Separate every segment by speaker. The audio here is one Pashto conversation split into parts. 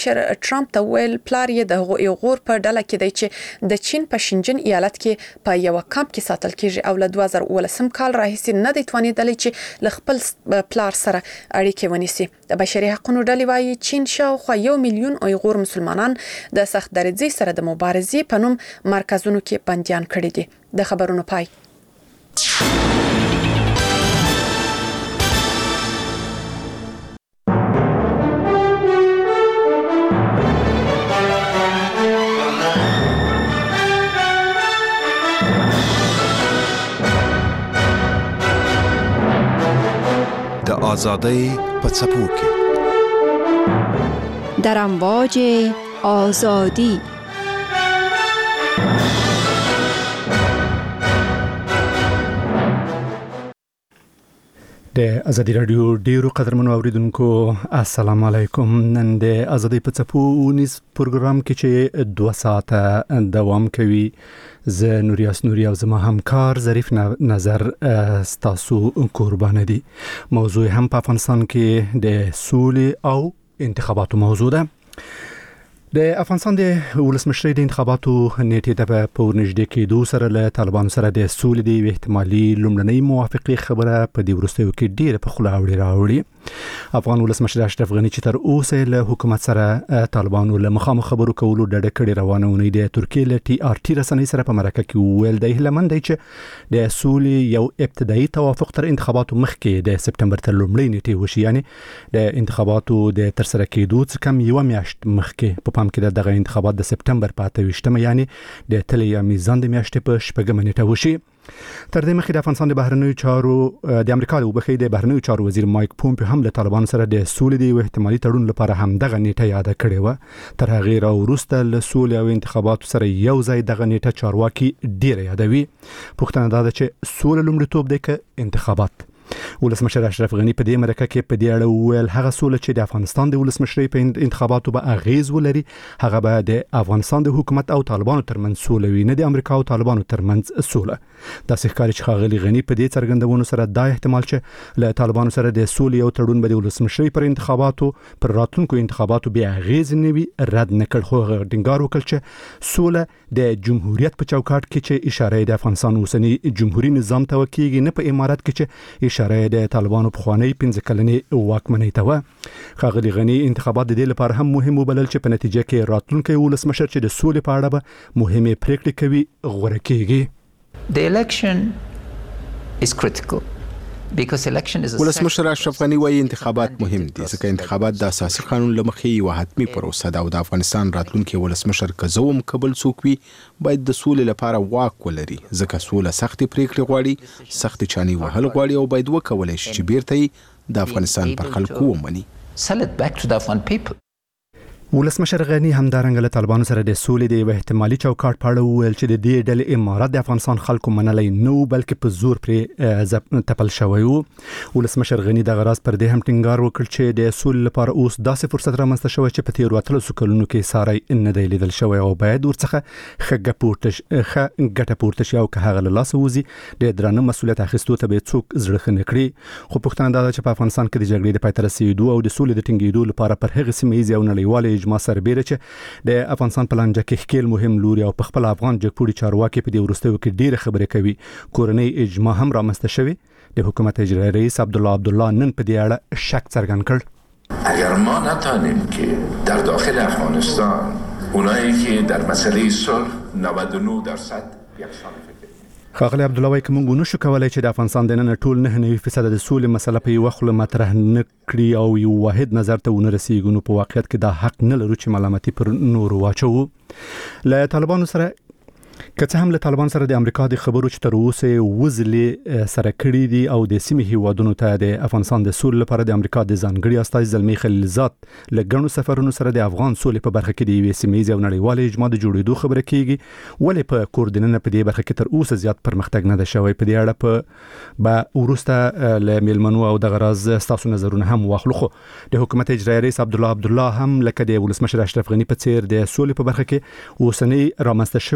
Speaker 1: ټرمپ ته ویل پلار یې د غور په ډله کې دی چې د چین په شینجن ایالت کې په یو کمپ کې ساتل کیږي او له 2018 کال راهیسې نه دی توانیدلی چې له خپل پلار سره اړیکې ونیسي. د بشري حقوقو ډلې وايي چین شاوخوا 1 میلیون اویغور مسلمانان د سخت درجې سره د مبارزې په نوم مرکزونو کې بنديان کړي دي. د خبرونو پای.
Speaker 2: د آزادۍ په څپو کې
Speaker 3: در امواج آزادی.
Speaker 4: د ازادي رادیو ډیرو قدرمنو اوریدونکو السلام علیکم. نن د ازادي په څپو ونیس پروګرام کې چې 2 ساعته دوام کوي. زه نوریاس نوري او زما همکار ظریف نظر ستاسو قربان دي. موضوع هم په افغانستان کې د سولې او انتخاباتو موضوع ده. د افغانستان د ولسمشرۍ د انتخاباتو نیټې ته په ورنږدې کېدو سره له طالبانو سره د سولې د احتمالي لومړنۍ موافقې خبره په دې وروستیو کې ډېره په خوله راوړي. افغان ولسمشر اشرف غني چې تر اوسه له حکومت سره طالبانو له مخامخ خبرو کولو ډډه کړې روانه ونی د ترکیه له TRT رسنۍ سره په مرکه کې ویل د هلمند چې د سولې یو ابتدایي توافق تر انتخاباتو مخکې د سپتمبر تر لومړۍ نیټې وشي، یعنی د انتخاباتو د ترسره کېدو څخه کم یو میاشت مخکې. په پام کې دغه انتخابات د سپتمبر په 28مه یعنی د تلې میزان د میاشتې په 4مه نیټه وشي. تر دې مخکې د افغانستان د بهرنیو چارو د امریکا د بهرنیو چارو وزیر مایک پومپیو هم له طالبانو سره د سولې د احتمالي تړون لپاره هم دغه نیټه یاد کړې و. تر هغه وروسته له سولې او انتخاباتو سره یو ځای دغه نیټه چارواکي ډیره یادوي. پوښتنه دا ده چې سولې لومړیتوب دی که انتخابات؟ ولسمشر اشرف غني په دې مرکه کې په دې اړه ویل هغه سولې چې د افغانستان د ولسمشرۍ په انتخاباتو به اغیز ولري هغه به د افغانستان د حکومت او طالبانو ترمنځ سوله وي، نه د امریکا او طالبانو ترمنځ سوله. دا ښکاري چې ښاغلي غني په دې څرګندونو سره دا احتمال چې له طالبانو سره د سولې او تړون به د ولسمشرۍ پر انتخاباتو پر راتلونکو انتخاباتو بیا اغیز نه وي رد نه کړ. خو ټینګار وکړ چې سوله د جمهوریت په چوکاټ کې چې اشاره د افغانستان اوسنی جمهوریت نظام ته وکیږي، نه په امارات کې چې اشاره د طالبانو په خوانی 15 کلنې واکمنۍ ته و. ښاغلي غني انتخابات د دې لپاره هم مهم وبلل چې په نتیجه کې راتلونکي ولسمشر چې د سولې په اړه به مهمه پریکړې کوي غوړه کیږي.
Speaker 5: The election is critical because election is a
Speaker 2: ولسمشر اشرف غني وايي انتخابات مهم دي ځکه انتخابات د اساسي قانون لمخې یو حتمي پروسه ده او د افغانستان راتلونکي ولسمشر کزوم قبل څوک وي باید د سولې لپاره واک ولري ځکه سوله سخت پریکړې غواړي، سخت چاني وهل غواړي او باید وکولای شي چې بیرته د افغانستان پر خلکو ومني.
Speaker 5: Sell it back to the Afghan people.
Speaker 4: ولسمشر غني همدارنګه له طالبانو سره د سولې د احتمالي چوکاټ په اړه ویل چې د دې ډلې امارات د افغانستان خلکو منلای نه بلکې په زور پرې تپل شوی وو. ولسمشر غني د غراض پر دې هم ټینګار وکړ چې د سولې لپاره اوس داسې فرصت رامنځته شوی چې په تیر 13 کلونو کې ساري نه دی لیدل شوی او باید ورڅخه ګټه پورته شي او که هغه له لاسه وځي د درانه مسؤلیت اخیستو ته به څوک زړه ښه نه کړي. خو پوښتنه دا ده چې په افغانستان کې د جګړې د پای ته رسیدو او د سولې د ټینګېدو لپاره پر هغه سیمه ییز او نړیوال اجماع سربېره چې د افغانستان په لانجه کې ښکیل مهم لوري او په خپل افغان جګپوړي چارواکي په دې وروستیو کې ډېره خبرې کوي. کورنۍ اجماع هم رامنځته شوی. د حکومت اجرایی رئیس عبدالله نن په دې اړه شک څرګند کړ.
Speaker 6: اگر ما نتوانیم که در داخل افغانستان اونایی که در مسئله صلح 99% یکسان
Speaker 4: ښاغلی عبدالله وايي که موږ نشو کولای چې د افغانستان دننه ټول 99% د سولې مسله په یو خله مطرح نه کړي او یو واحد نظر ته ونه رسیږو، نو په واقعیت کې دا حق نه لرو چې ملامتي پر نور واچو. له طالبانو سره که څه هم له طالبان سره د امریکا د خبرو چې تر اوسه وزلې سره کړي دي او د سیمې هیوادونو ته د افغانستان د سولې لپاره د امریکا د ځانګړي استازي زلمی خلیلزاد له ګڼو سفرونو سره د افغان سولې په برخه کې د یوې سیمې ییز او نړیوال اجماع د جوړېدو خبره کیږي، ولې په کوردیننه په دې برخه کې تر اوسه زیات پرمختګ نه ده شوی. په دې اړه به ورسته له میلمنو او د غراض تاسو نظرونه هم واخلو. خو د حکومت اجرایی رئیس عبدالله هم لکه د ولسمشر اشرف غني په څیر د سولې په برخه کې اوسنی رامنځته شوی فرصت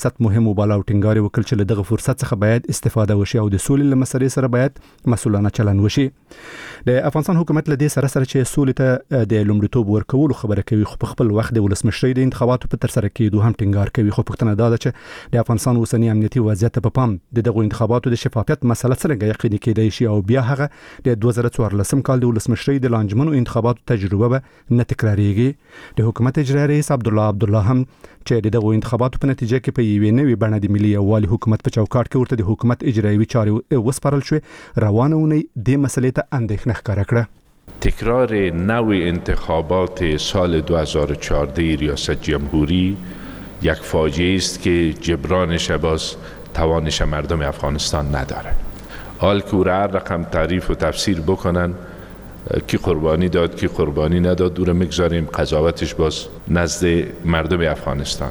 Speaker 4: فرصت مهم وباله او ټینګار وکړ چې له دغه فرصت څخه باید استفاده وشي او د سولې له مسرې سره باید مسؤلانه چلند وشي. د افغانستان حکومت له دې سره چې سولې ته د لومړیتوب ورکولو خبره کوي، خو په خپل وخت د ولسمشرۍ د انتخاباتو په تر سره کېدو هم ټینګار کوي. خو پوښتنه دا ده چې د افغانستان اوسنی امنیتي وضعیت په پام د دغه انتخاباتو د شفافیت مسله څنګه یقیني کېدای شي او بیا هغه د 2014 کال د ولسمشرۍ د لانجمنو انتخاباتو تجربه به نه تکراریږي. د حکومت اجرایي رئیس عبدالله هم چې دغه انتخاباتو په نتیجه کې په یوې نوې بڼه د ملي یووالي حکومت په چوکاټ کې ورته د حکومت اجرایي چارې وسپارل شوې، روانه اونۍ د مسلې ته اندېښنه ښکاره کړه.
Speaker 6: تکرار نوع انتخابات سال 2014 ریاست جمهوری یک فاجعه است که جبرانش باز توانش مردم افغانستان نداره. حال که هر رقم تعریف و تفسیر بکنن کی قربانی داد کی قربانی نداد دور میگذاریم، قضاوتش باز نزد مردم افغانستان.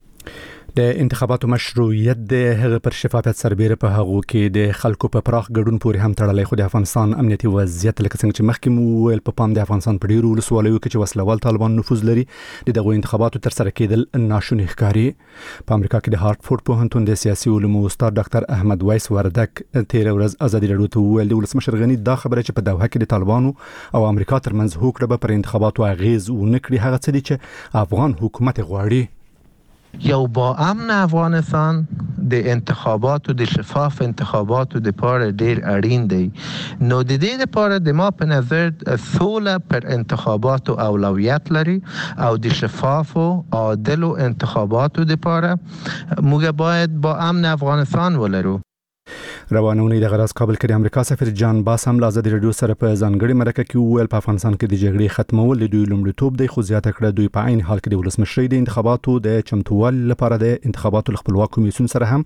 Speaker 4: د انتخاباتو مشروعیت د هغه پر شفافیت سربېره په هغه کې د خلکو په پراخ ګډون پورې هم تړلی، خو د افغانستان امنیتي وضعیت لکه څنګه چې مخکې مو ویل په پام د افغانستان په ډیرو ولسوالیو کې چې وسلوال طالبان نفوذ لري د دغه انتخاباتو تر سره کېدل ناشونی ښکاري. په امریکا کې د هارټفورد پوهنتون د سیاسي علومو استاد ډاکټر احمد وایس وردک تیر ورځ ازادي راډیو ته ویل د ولسمشر غني دا خبره چې په دوحه کې د طالبانو او امریکا ترمنځ هوکړه به پر انتخاباتو اغیز ونه کړي هغه څه دي چې افغان حکومت غواړي.
Speaker 7: یا با امن افغانستان د انتخابات و د شفاف انتخابات و د پاره ډیر اړین دی. نو د دې لپاره د ما په نظر سوله پر انتخابات اولویت لري او د شفاف و عادل انتخابات د پاره موږ باید با امن افغانستان ولرو.
Speaker 4: روانونی د غراس کابل کې د امریکا سفیر جان باس هم ازادي راډیو سره په ځانګړي مرکه کې ویل په افغانستان کې د جګړې ختمول د دوی لومړیتوب دی، خو زیاته کړه دوی په عین حال کې د ولسمشرۍ د انتخاباتو د چمتووالي لپاره د انتخاباتو خپلواک کمیسیون سره هم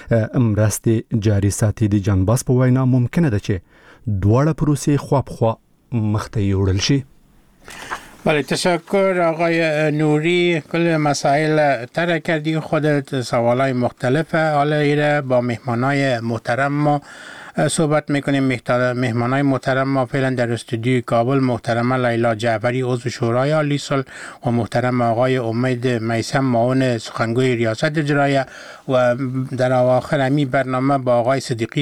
Speaker 4: مرستې جاري ساتي. د جان باس په وینا ممکنه ده چې دواړه پروسې خوا په خوا مخته یوړل شي.
Speaker 8: بله، تشکر آقای نوری. کل مسائل طرح کردی، خودت سوالای مختلفه. حالا ایره با مهمانای محترم ما صحبت میکنیم. مهمانای محترم ما فعلا در استودیوی کابل محترمه لیلا جعفری عضو شورای عالی صلح و محترم آقای امید میثم معاون سخنگوی ریاست اجرایه و در آخر همین برنامه با آقای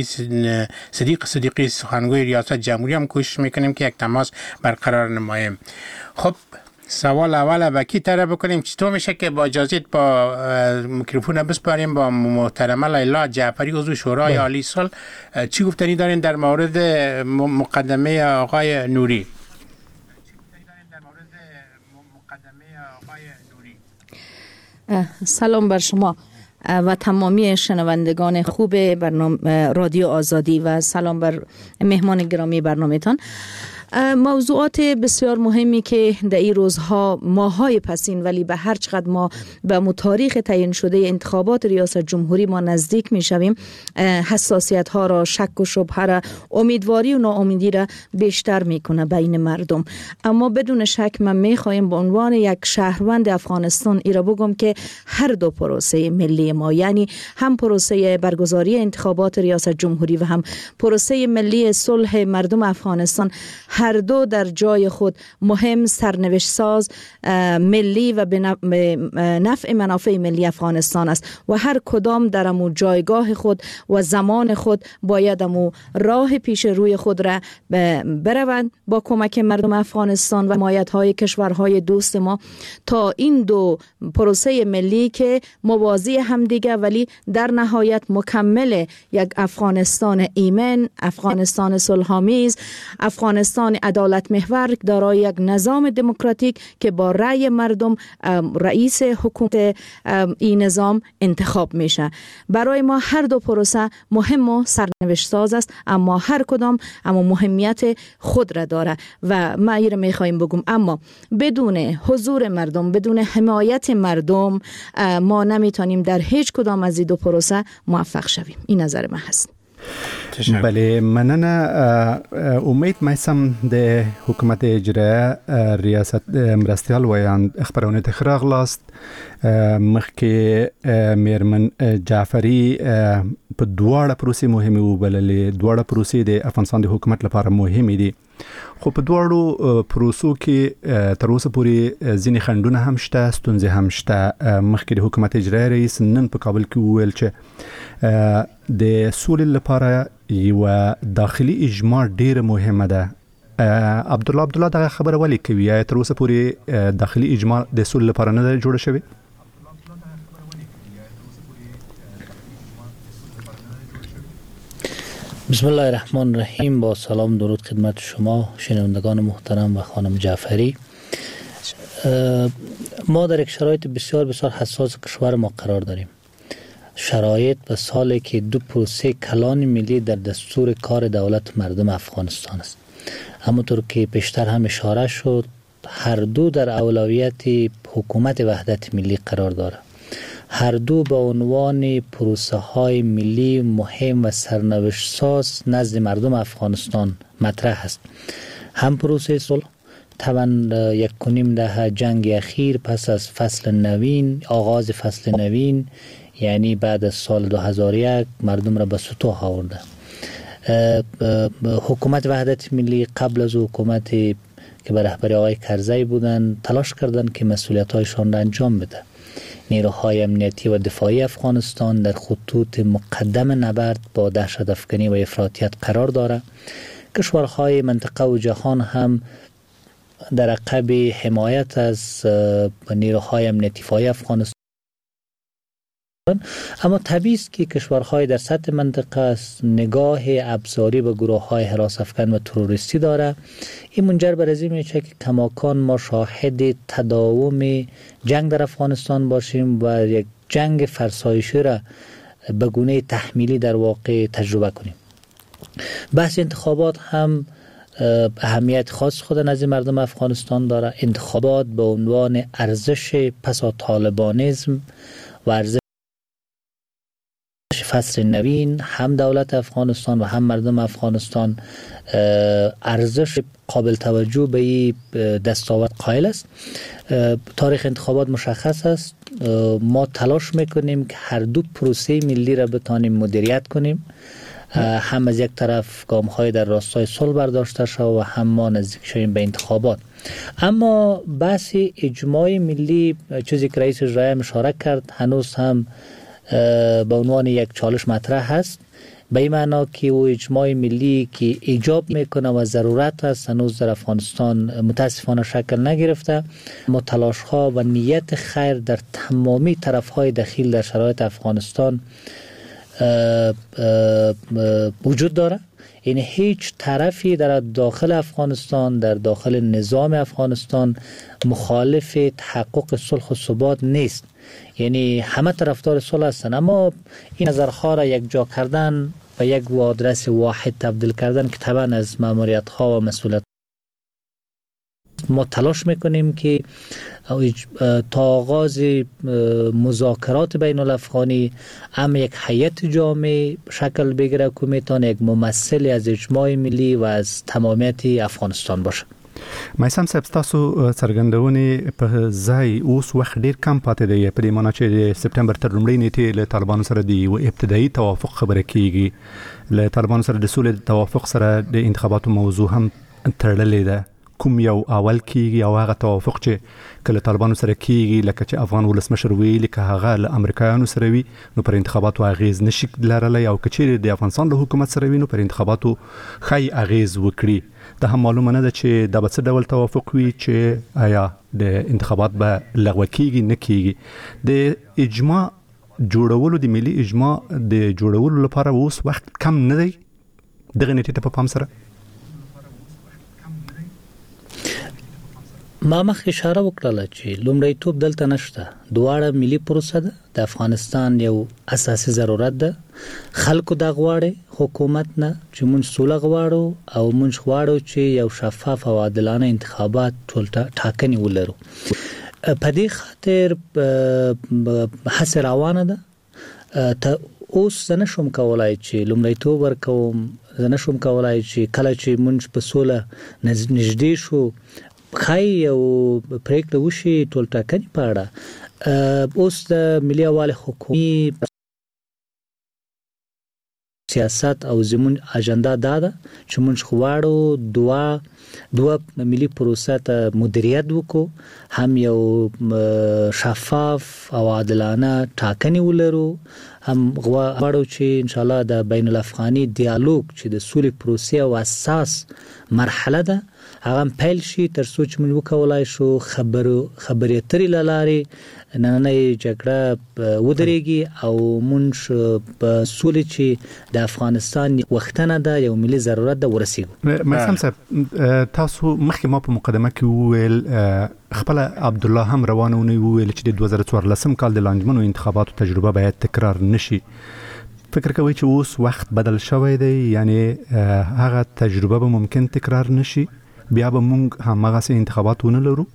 Speaker 8: صدیقی سخنگوی ریاست جمهوری هم کوشش میکنیم که یک تماس برقرار نماییم. خب سوال اول با کی طرح بکنیم؟ چطور میشه که با اجازت با میکروفون بسپاریم با محترمه لیلا جعفری عضو شورای عالی صلح. چی گفتنی دارین در مورد مقدمه آقای نوری؟
Speaker 9: سلام بر شما و تمامی شنوندگان خوب برنامه رادیو آزادی و سلام بر مهمان گرامی برنامه‌تان. موضوعات بسیار مهمی که در این روزها ماهای پسین ولی به هر چقدر ما به تاریخ تعیین شده انتخابات ریاست جمهوری ما نزدیک می شویم، حساسیت ها را، شک و شبهه را، امیدواری و ناامیدی را بیشتر میکنه بین مردم. اما بدون شک من می خواهیم به عنوان یک شهروند افغانستان ای را بگم که هر دو پروسه ملی ما، یعنی هم پروسه برگزاری انتخابات ریاست جمهوری و هم پروسه ملی صلح مردم افغانستان، هر دو در جای خود مهم، سرنوشت ساز، ملی و به نفع منافع ملی افغانستان است و هر کدام در امو جایگاه خود و زمان خود باید امو راه پیش روی خود را بروند با کمک مردم افغانستان و حمایت‌های کشورهای دوست ما تا این دو پروسه ملی که موازی همدیگه ولی در نهایت مکمل یک افغانستان ایمن، افغانستان صلح‌آمیز، افغانستان عدالت محور دارای یک نظام دموکراتیک که با رأی مردم رئیس حکومت این نظام انتخاب میشه. برای ما هر دو پروسه مهم و سرنوشت ساز است، اما هر کدام اما مهمیت خود را داره و ما این را میخوایم بگم. اما بدون حضور مردم، بدون حمایت مردم ما نمیتونیم در هیچ کدام از این دو پروسه موفق شویم. این نظر من هست.
Speaker 4: بله، مننه. امید میثم د حکومت اجرایه ریاست مرستیال ویاند خبرونه تخراغ لاست مخکې میرمن جعفری په دواړه پروسې مهمه وبللې. دواړه پروسې د افغانستان د حکومت لپاره مهمه دي. خو په دواړو پروسو کې تر اوسه پورې ځینې خنډونه هم شته، ستونزې هم شته. مخکې د حکومت اجرایي رئیس نن په کابل کې وویل چې د سولې لپاره یو داخلي اجماع ډیره مهمه ده. عبدالله دغه خبره ولې کوي؟ تر اوسه پورې داخلي اجماع د سولې لپاره نه جوړه شوې؟
Speaker 10: بسم الله الرحمن الرحیم. با سلام درود خدمت شما شنوندگان محترم و خانم جعفری. ما در یک شرایط بسیار بسیار حساس کشور ما قرار داریم. شرایط و سالی که دو پروسه کلان ملی در دستور کار دولت مردم افغانستان است. همونطور که پیشتر هم اشاره شد، هر دو در اولویت حکومت وحدت ملی قرار داره. هر دو به عنوان پروسه های ملی مهم و سرنوشت ساز نزد مردم افغانستان مطرح است. هم پروسه صلح، طبعا 1.5 دهه جنگ اخیر پس از فصل نوین، آغاز فصل نوین، یعنی بعد از سال 2001 مردم را به سطوح آورده. حکومت وحدت ملی قبل از حکومت که به رهبری آقای کرزی بودن تلاش کردند که مسئولیت‌هایشان را انجام بده. نیروهای امنیتی و دفاعی افغانستان در خطوط مقدم نبرد با دهشت افکنی و افراطیت قرار داره. کشورهای منطقه و جهان هم در عقب حمایت از نیروهای امنیتی دفاعی افغانستان. اما طبیعی است که کشورهای در سطح منطقه نگاه ابزاری به گروه‌های هراس افکن و تروریستی داره. این منجر بر این میشه که کماکان ما شاهد تداوم جنگ در افغانستان باشیم و یک جنگ فرسایشی را به گونه تحمیلی در واقع تجربه کنیم. بحث انتخابات هم اهمیت خاص خود نزد مردم افغانستان داره. انتخابات به عنوان ارزش پس از طالبانیسم و ارزش فصل نوین هم دولت افغانستان و هم مردم افغانستان ارزش قابل توجه به این دستاورد قائل است. تاریخ انتخابات مشخص است. ما تلاش میکنیم که هر دو پروسه ملی را بتانیم مدیریت کنیم. هم از یک طرف گام‌های در راستای صلح برداشته شود و هم ما نزدیک شویم به انتخابات. اما بحث اجماع ملی، چیزی که رئیس اجرایی اشاره کرد، هنوز هم به عنوان یک چالش مطرح است. به این معنا که او اجماع ملی که ایجاب میکنه و ضرورت است هنوز در افغانستان متاسفانه شکل نگرفته. اما تلاش ها و نیت خیر در تمامی طرف های دخیل در شرایط افغانستان وجود داره. یعنی هیچ طرفی در داخل افغانستان، در داخل نظام افغانستان مخالف تحقق صلح و ثبات نیست. یعنی همه طرفدار صلح هستند، اما این نظرها را یک جا کردن و یک آدرس واحد تبدیل کردن که طبعا از مأموریت ها و مسئولیت ما تلاش میکنیم که تا آغاز مذاکرات بین الافغانی هم یک هیئت جامع شکل بگیره که میتونه یک ممثل از اجماع ملی و از تمامیت افغانستان باشه.
Speaker 4: مایسم صاحب، تاسو څرګندونې په ځای اوس وخت ډیر کم پاتې دی، په دې معنی چې د سپټمبر تر لومړۍ نیټې له طالبانو سره د یو ابتدایي توافق خبره کیږي. له طالبانو سره د سولې توافق سره د انتخاباتو موضوع هم تړلې ده. کوم یو اول کیږي او هغه توافق چې کله طالبانو سره کیږي، لکه چې افغان ولسمشر ویلي که هغه له امریکایانو سره وي نو پر انتخاباتو اغیز نشي لرلی، او که چیرې د افغانستان له حکومت سره وي نو پر انتخاباتو ښایي اغیز وکړي. دا هم معلومه نه ده چې دا به څه ډول توافق وي، چې آیا د انتخابات به لغوه کیږي نه کیږي. د اجماع جوړولو، د ملي اجماع د جوړولو لپاره اوس وخت کم نه دی دغه نیټې ته په پام سره؟
Speaker 10: ما مخکې اشاره وکړه چې لومړیتوب دلته نشته. دواړه ملي پروسه ده. د افغانستان یو اساسي ضرورت ده. خلکو د غواړي حکومت نه چې مونږ سوله غواړو او مونږ غواړو چې یو شفاف او عادلانه انتخابات ټاکنې ولرو. په دې خاطر هڅه روانه ده. ته اوس زه نشم کولای چې لومړیتوب ورکوم. زه نشم کولای چې کله چې مونږ په سوله نږدې شو خای او پریکړه وشي ټول ټاکنې په اړه. اوس د ملي یووالي حکومت سیاست او زمون اجنډا ده چې موږ غواړو دوه ملي پروسه ته مدیریت وکړو، هم یو شفاف او عادلانه ټاکنې ولرو، هم غواړو چې ان شاء الله د بین الافغاني دیالوګ چې د سولې پروسې او اساس مرحله ده هغه پیل شي تر څو چې موږ وکولای شو خبرې اترې لارې نننۍ جګړه ودرېږي او موږ په سولې چې د افغانستان وختنه ده یو ملي ضرورت ده ورسېږو.
Speaker 4: مسلم صاحب تاسو مخکې ما په مقدمه کې وویل خپل عبد الله هم روانونه وویل چې د 2014 کال د لانجمنو انتخاباتو تجربه باید تکرار نشي. فکر کوي چې اوس وخت بدل شوی دی، یعنی هغه تجربه به ممکن تکرار نشي، بیا به موږ همغه سي انتخابات ونه لرو؟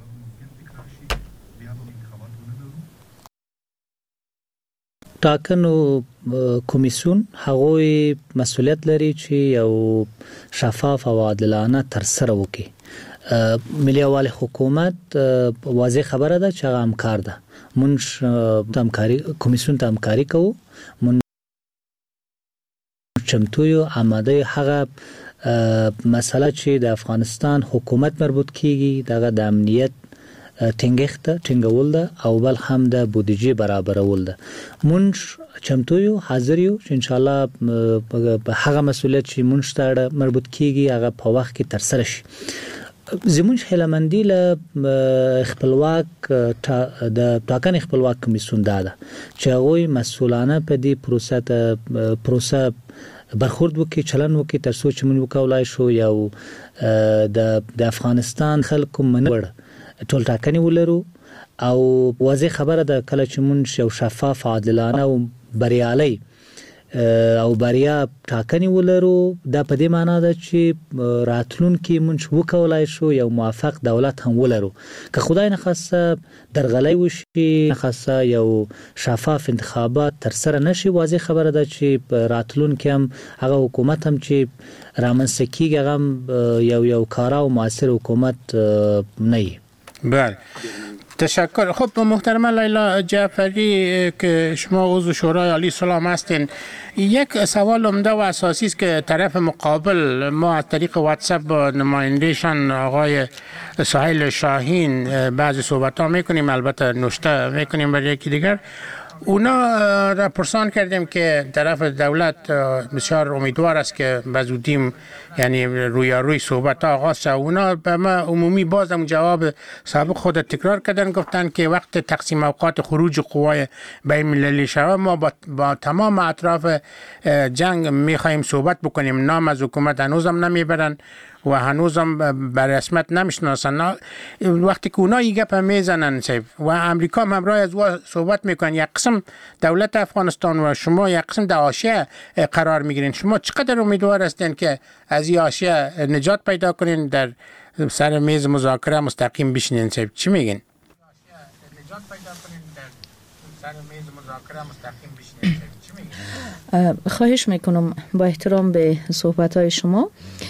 Speaker 10: ټاکنو کمیسیون هغوی مسؤلیت لري چې یو شفاف او عادلانه ترسره وکړي. ملي یوالي حکومت واضح خبره ده چې هغه همکار ده. مونږ کمیسیون ته همکاري کوو، مونږ چمتو یو آماده هغه مسله چې د افغانستان حکومت مربوط کیږي دغه د امنیت ټینګول ده او بل هم د بودیجې برابرول ده. مونږ چمتو یو حاضر یو چې ان شاء الله په هغه مسؤلیت چې مونږ ته مربوط کیږي هغه په وخت کې ترسره شي. زمونږ هیلمندي له خپلواک د ټاکنې خپلواک کمیسیون ده چې هغه مسؤلانه په دې پروسه برخورد وکړي، چلن وکړي تر څو چې موږ وکولای شو یو د افغانستان خلکو منور ټول ټاکنې ولرو او واضح خبره ده کله چې موږ یو شفاف عادلانه او بریالي او بریا ټاکنې ولرو دا په دې معنی ده چې راتلونکي موږ وکولای شو یو موافق دولت هم ولرو. که خدای نخواسته درغلۍ وشي، نخواسته یو شفاف انتخابات ترسره نشي، واضح خبره ده چې راتلونکي هم هغه حکومت هم چې رامنځته کیږي هغه یو کارا او موثر حکومت نه وي.
Speaker 8: بله، تشکر. خب محترمه لیلا جعفری که شما عضو شورای عالی سلام هستین، یک سوال عمده و اساسی است که طرف مقابل ما از طریق واتساپ با نمایندهشان آقای سهیل شاهین بعضی صحبت ها میکنیم، البته نشته میکنیم برای یکی دیگر. اونا را پرسان کردیم که طرف دولت بسیار امیدوار است که به زودی یعنی روی صحبت ها آغاز شد. اونا به ما عمومی باز هم جواب سابق خود تکرار کردن، گفتن که وقت تقسیم اوقات خروج قوای بین المللی شود ما با تمام اطراف جنگ میخواهیم صحبت بکنیم. نام از حکومت هنوزم نمیبرن و هنوزم به رسمیت نمیشناسن. وقتی که اونا این گپ میزنن و امریکا هم همراه از او صحبت میکنن، یک قسم دولت افغانستان و شما یک قسم در حاشیه قرار میگیرین، شما چقدر امیدوار هستین که از این حاشیه نجات پیدا کنین، در سر میز مذاکره مستقیم بشینین؟ چی میگین؟ نجات پیدا کنین در سر میز مذاکره مستقیم بشینین؟ چی میگین؟
Speaker 9: خواهش میکنم با احترام به صحبت های شما.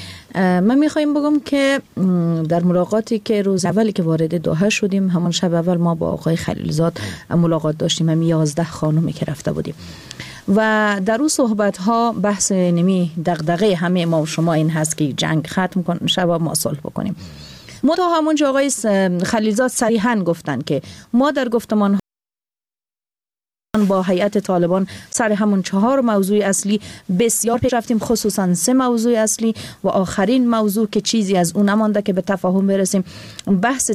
Speaker 9: من میخوایم بگم که در ملاقاتی که روز اولی که وارد دوحه شدیم، همون شب اول ما با آقای خلیلزاد ملاقات داشتیم، هم 11 خانومی که رفته بودیم و در اون صحبت ها بحث نمی دغدغه همه ما و شما این هست که جنگ ختم کن شب ما صلح بکنیم. منتها همونجا آقای خلیلزاد صریحاً گفتن که ما در گفتمان با هیئت طالبان سر همون 4 موضوع اصلی بسیار پیش رفتیم، خصوصا 3 موضوع اصلی و آخرین موضوع که چیزی از اون نمانده که به تفاهم برسیم، بحث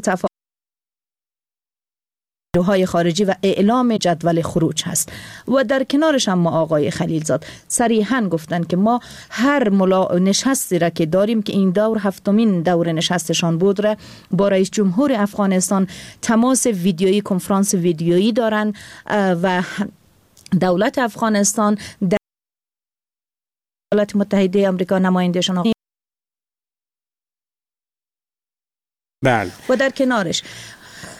Speaker 9: های خارجی و اعلام جدول خروج هست. و در کنارش هم آقای خلیلزاد صریحاً گفتن که ما هر نشستی را که داریم که این دور 7مین دور نشستشان بود را با رئیس جمهور افغانستان تماس ویدیویی، کنفرانس ویدیویی دارن و دولت افغانستان در ایالات متحده آمریکا نمایندهشان
Speaker 8: بله.
Speaker 9: و در کنارش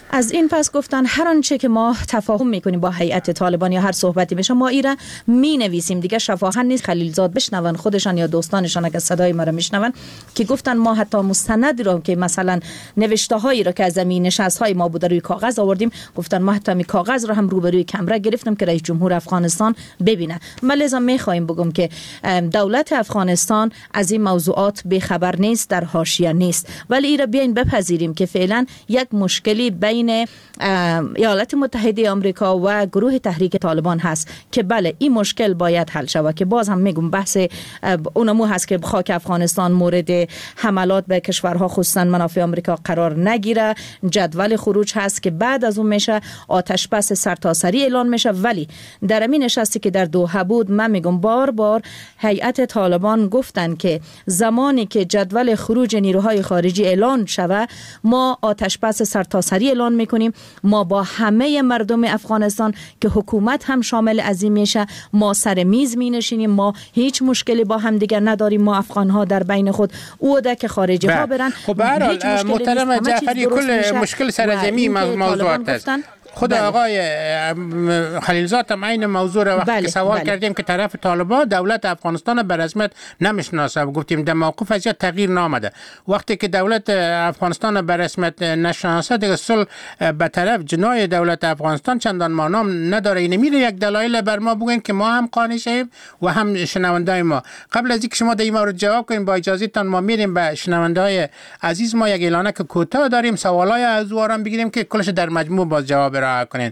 Speaker 9: از این پس گفتن هر آنچه که ما تفاهم میکنیم با هیئت طالبان یا هر صحبتی میشه ما ایرا می نویسیم. دیگه شفاهن نیست خلیلزاد بشنون خودشان یا دوستانشان اگه صدای ما رو میشنون که گفتن ما حتی مستند رو که مثلا نوشته هایی رو که از زمین نشست های ما بوده روی کاغذ آوردیم، گفتن ما حتی می کاغذ رو هم روبروی کمره گرفتیم که رئیس جمهور افغانستان ببینه. ما لازم میخوایم بگم که دولت افغانستان از این موضوعات بیخبر نیست، در حاشیه نیست، ولی ایرا بیاین بپذیریم که فعلا یک مشکلی بین ایالات متحده آمریکا و گروه تحریک طالبان هست که بله این مشکل باید حل شود. که باز هم میگم بحث اونمو هست که خاک افغانستان مورد حملات به کشورها خصوصا منافع آمریکا قرار نگیره. جدول خروج هست که بعد از اون میشه آتش بس سرتاسری اعلان میشه. ولی در این نشستی که در دوحه بود من میگم بار هیئت طالبان گفتن که زمانی که جدول خروج نیروهای خارجی اعلان شوه ما آتش بس سرتاسری اعلان میکنیم. ما با همه مردم افغانستان که حکومت هم شامل از این میشه ما سر میز می نشینیم. ما هیچ مشکلی با هم دیگر نداریم. ما افغان ها در بین خود اوده که خارجی ها برن.
Speaker 8: خب برحال محترم جعفری کل مشکل سر زمین موضوعات است. خود آقای خلیلزاد هم این موضوع را وقتی که سوال کردیم که طرف طالبان دولت افغانستان به رسمیت نمیشناسه و گفتیم در موقف از تغییر نامده. وقتی که دولت افغانستان به رسمیت نشناسه دیگه صلح به طرف جنای دولت افغانستان چندان معنی نداره. این میره یک دلایل بر ما بگین که ما هم قانع شیم و هم شنوندای ما. قبل از اینکه شما در این مورد جواب کنین با اجازهتان ما میریم به شنوندای عزیز. ما یک اعلانه که کوتاه داریم سوالای از وارم بگیریم که کلش در مجموع باز جواب کنید.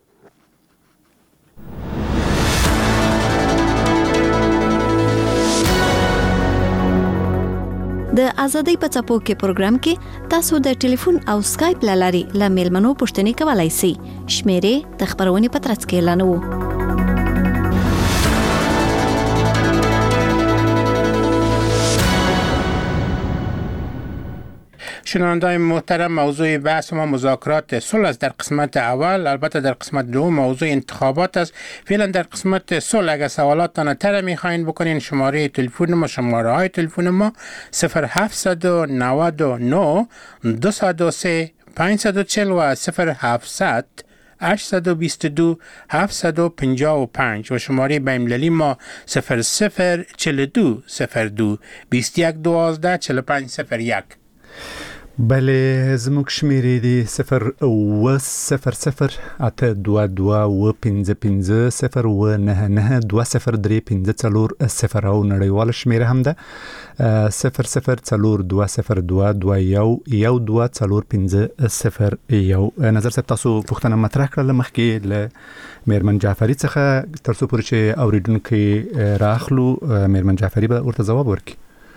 Speaker 11: د ازادۍ په څپو کې پروګرام کې تاسو د ټلیفون او سکایپ لاري له میلمنو پوښتنې کولای شئ. شمیرې د خبرونې په ترڅ کې اعلانوو.
Speaker 8: شنوندای محترم، موضوع بحث ما مذاکرات صلح است در قسمت اول. البته در قسمت دوم موضوع انتخابات است. فعلا در قسمت صلح اگر سوالاتتان تر میخواین بکنین شماره تلفن ما شماره های تلفن ما 0799 203 540 و 0700 822 755 و شماره بین‌المللی ما 0042 02 21 12 45 01.
Speaker 4: بله زموږ شمیرې دی 0 اته 22 و 55 099 2035 او نړیوال شمیره هم ده 004221 نظر صاحب تاسو پوښتنه مطرح کړل مخکې له میرمن جعفری څخه تر څو پورې چې اوریدونکو راخلو میرمن جعفری به ورته جواب ورکړي.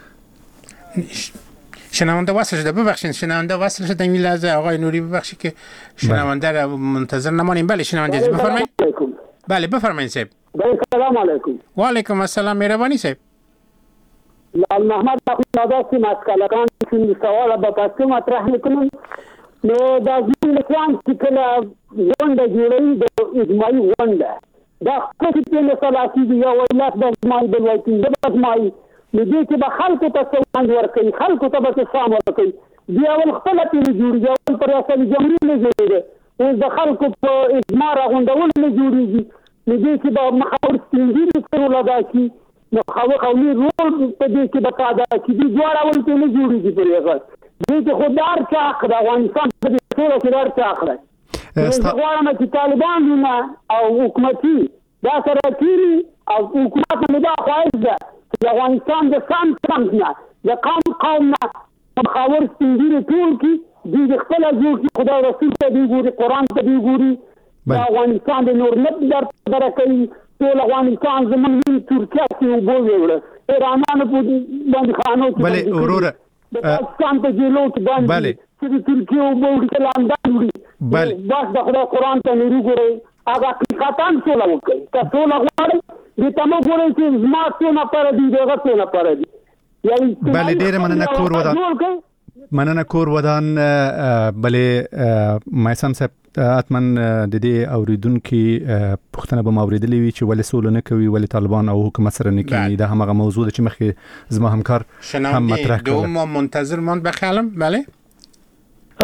Speaker 8: شنونده وصل شده، ببخشید شنونده وصل شده. این لحظه آقای نوری ببخشید که شنونده را منتظر نمانیم. بله شنونده عزیز بفرمایید. بله بفرمایید صاحب.
Speaker 12: سلام علیکم.
Speaker 8: و علیکم السلام. مهربانی صاحب.
Speaker 12: لال محمد ناداسی مسکلکان چون سوال با پاسخ مطرح میکنم. نو د ځین اسلام چې کله غونډه جوړوي د اجماعي غونډه دا خو چې په سلاسي دی یو ولایت د اجماعي د وایي د اجماعي دې چې به خلکو ته څنګه ورکړي خلکو ته به څه ورکړي بیا ول خپل پیل جوړیږي او پر اصل جمهوریت نه جوړیږي او د خلکو په اجماع راغونډول نه جوړیږي دې چې به مخاور ستنګي سره لدا کی نو قومي رول په دې کې به ادا کی دي جوړه ولته نه جوړیږي پر هغه دې چې خدای چاخ د افغانستان په ټول کې ور چاخ دی غواړم چې طالبان او حکومتي دا سره کیږي او حکومت نه دا خواهش ده د افغانستان د سم نه د قوم نه مخاور ستنګي ټول کې د خپل ځو کې خدای رسول ته دی ګوري قران ته دی ګوري د افغانستان د نور نه درکې ټول افغانستان زمونږ ترکیه کې وګورل ایرانانو په باندې خانو کې
Speaker 4: بله وروره
Speaker 12: پاکستان ته جلو کې باندې چې ترکیه وګوري لندن وګوري
Speaker 4: بله
Speaker 12: بس د خدای قران ته نه ګوري هغه حقیقتاً څه لوکي تاسو لا غواړئ د تمو ګورئ چې ما څه نه پر دي دغه څه نه پر دي
Speaker 4: بله ډیره مننه کور ودان بله مایسم صاحب اتمن د دې اوریدونکو پښتنه به اوریدلې وي چې ولې سول نه کوي ولې طالبان او حکومت سره نه کوي دا همغه موضوع ده چې مخکې زما همکار هم مطرح کړ
Speaker 8: دوم منتظر مون بخالم. بله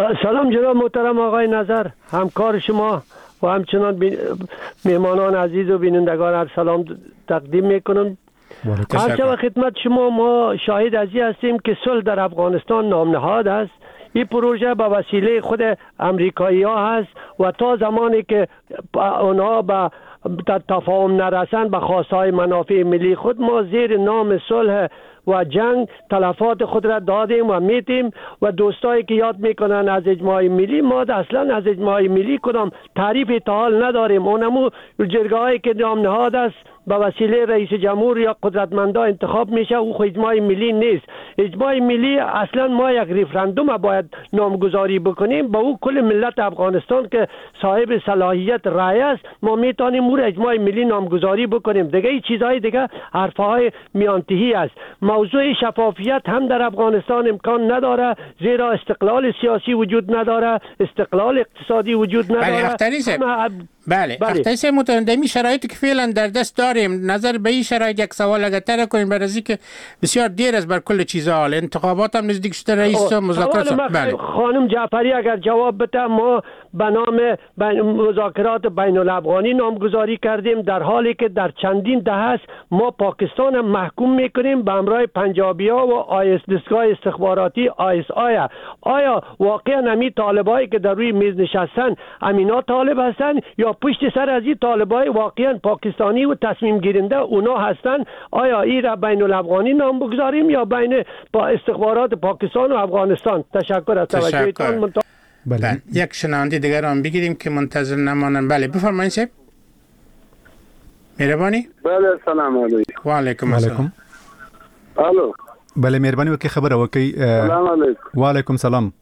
Speaker 13: سلام جناب محترم آقای نظر، همکار شما و همچنان مهمانان عزیز و بینندگان عرض سلام تقدیم میکنم. هرچه و خدمت شما ما شاهد ازی هستیم که صلح در افغانستان نام نهاد است. این پروژه به وسیله خود امریکایی ها هست و تا زمانی که اونها به تفاهم نرسند به خواستهای منافع ملی خود، ما زیر نام صلح و جنگ تلفات خود را دادیم و میتیم. و دوستایی که یاد میکنن از اجماع ملی، ما اصلا از اجماع ملی کدام تعریف تا حال نداریم. اونمو جرگه‌ای که نام نهاد است به وسیله رئیس جمهور یا قدرتمندا انتخاب میشه، او اجماع ملی نیست. اجماع ملی اصلا ما یک ریفرندوم باید نامگذاری بکنیم با او کل ملت افغانستان که صاحب صلاحیت رای است، ما میتونیم او اجماع ملی نامگذاری بکنیم. دیگه این چیزهای دیگه حرفهای میانتهی است. موضوع شفافیت هم در افغانستان امکان نداره، زیرا استقلال سیاسی وجود نداره، استقلال اقتصادی وجود نداره.
Speaker 8: بله اختیار متندمی شرایطی که فعلا در دست داریم، نظر به این شرایط یک سوال اگر تر کنیم، برای که بسیار دیر است بر کل چیزها، حال انتخابات هم نزدیک شده، رئیس مذاکرات. بله
Speaker 13: خانم جعفری اگر جواب بده، ما به نام مذاکرات بین الافغانی نامگذاری کردیم، در حالی که در چندین دهه است ما پاکستان هم محکوم میکنیم به همراه پنجابی‌ها و دستگاه استخباراتی ISI. آیا واقعا همین طالبایی که در روی میز نشستن امینا طالب هستن یا پشت سر از این طالبای واقعا پاکستانی و تصمیم گیرنده اونا هستن؟ آیا این را بین الافغانی نام بگذاریم یا بین استخبارات پاکستان و افغانستان؟ تشکر از توجهتان.
Speaker 8: بله یک شنونده دیگر هم بگیریم که منتظر نمانن. بله بفرمایید صاحب. مهربانی.
Speaker 14: بله سلام علیکم.
Speaker 8: و علیکم السلام.
Speaker 14: الو.
Speaker 4: بله مهربانی وکي خبره وکي.
Speaker 14: سلام علیکم.
Speaker 4: و علیکم سلام.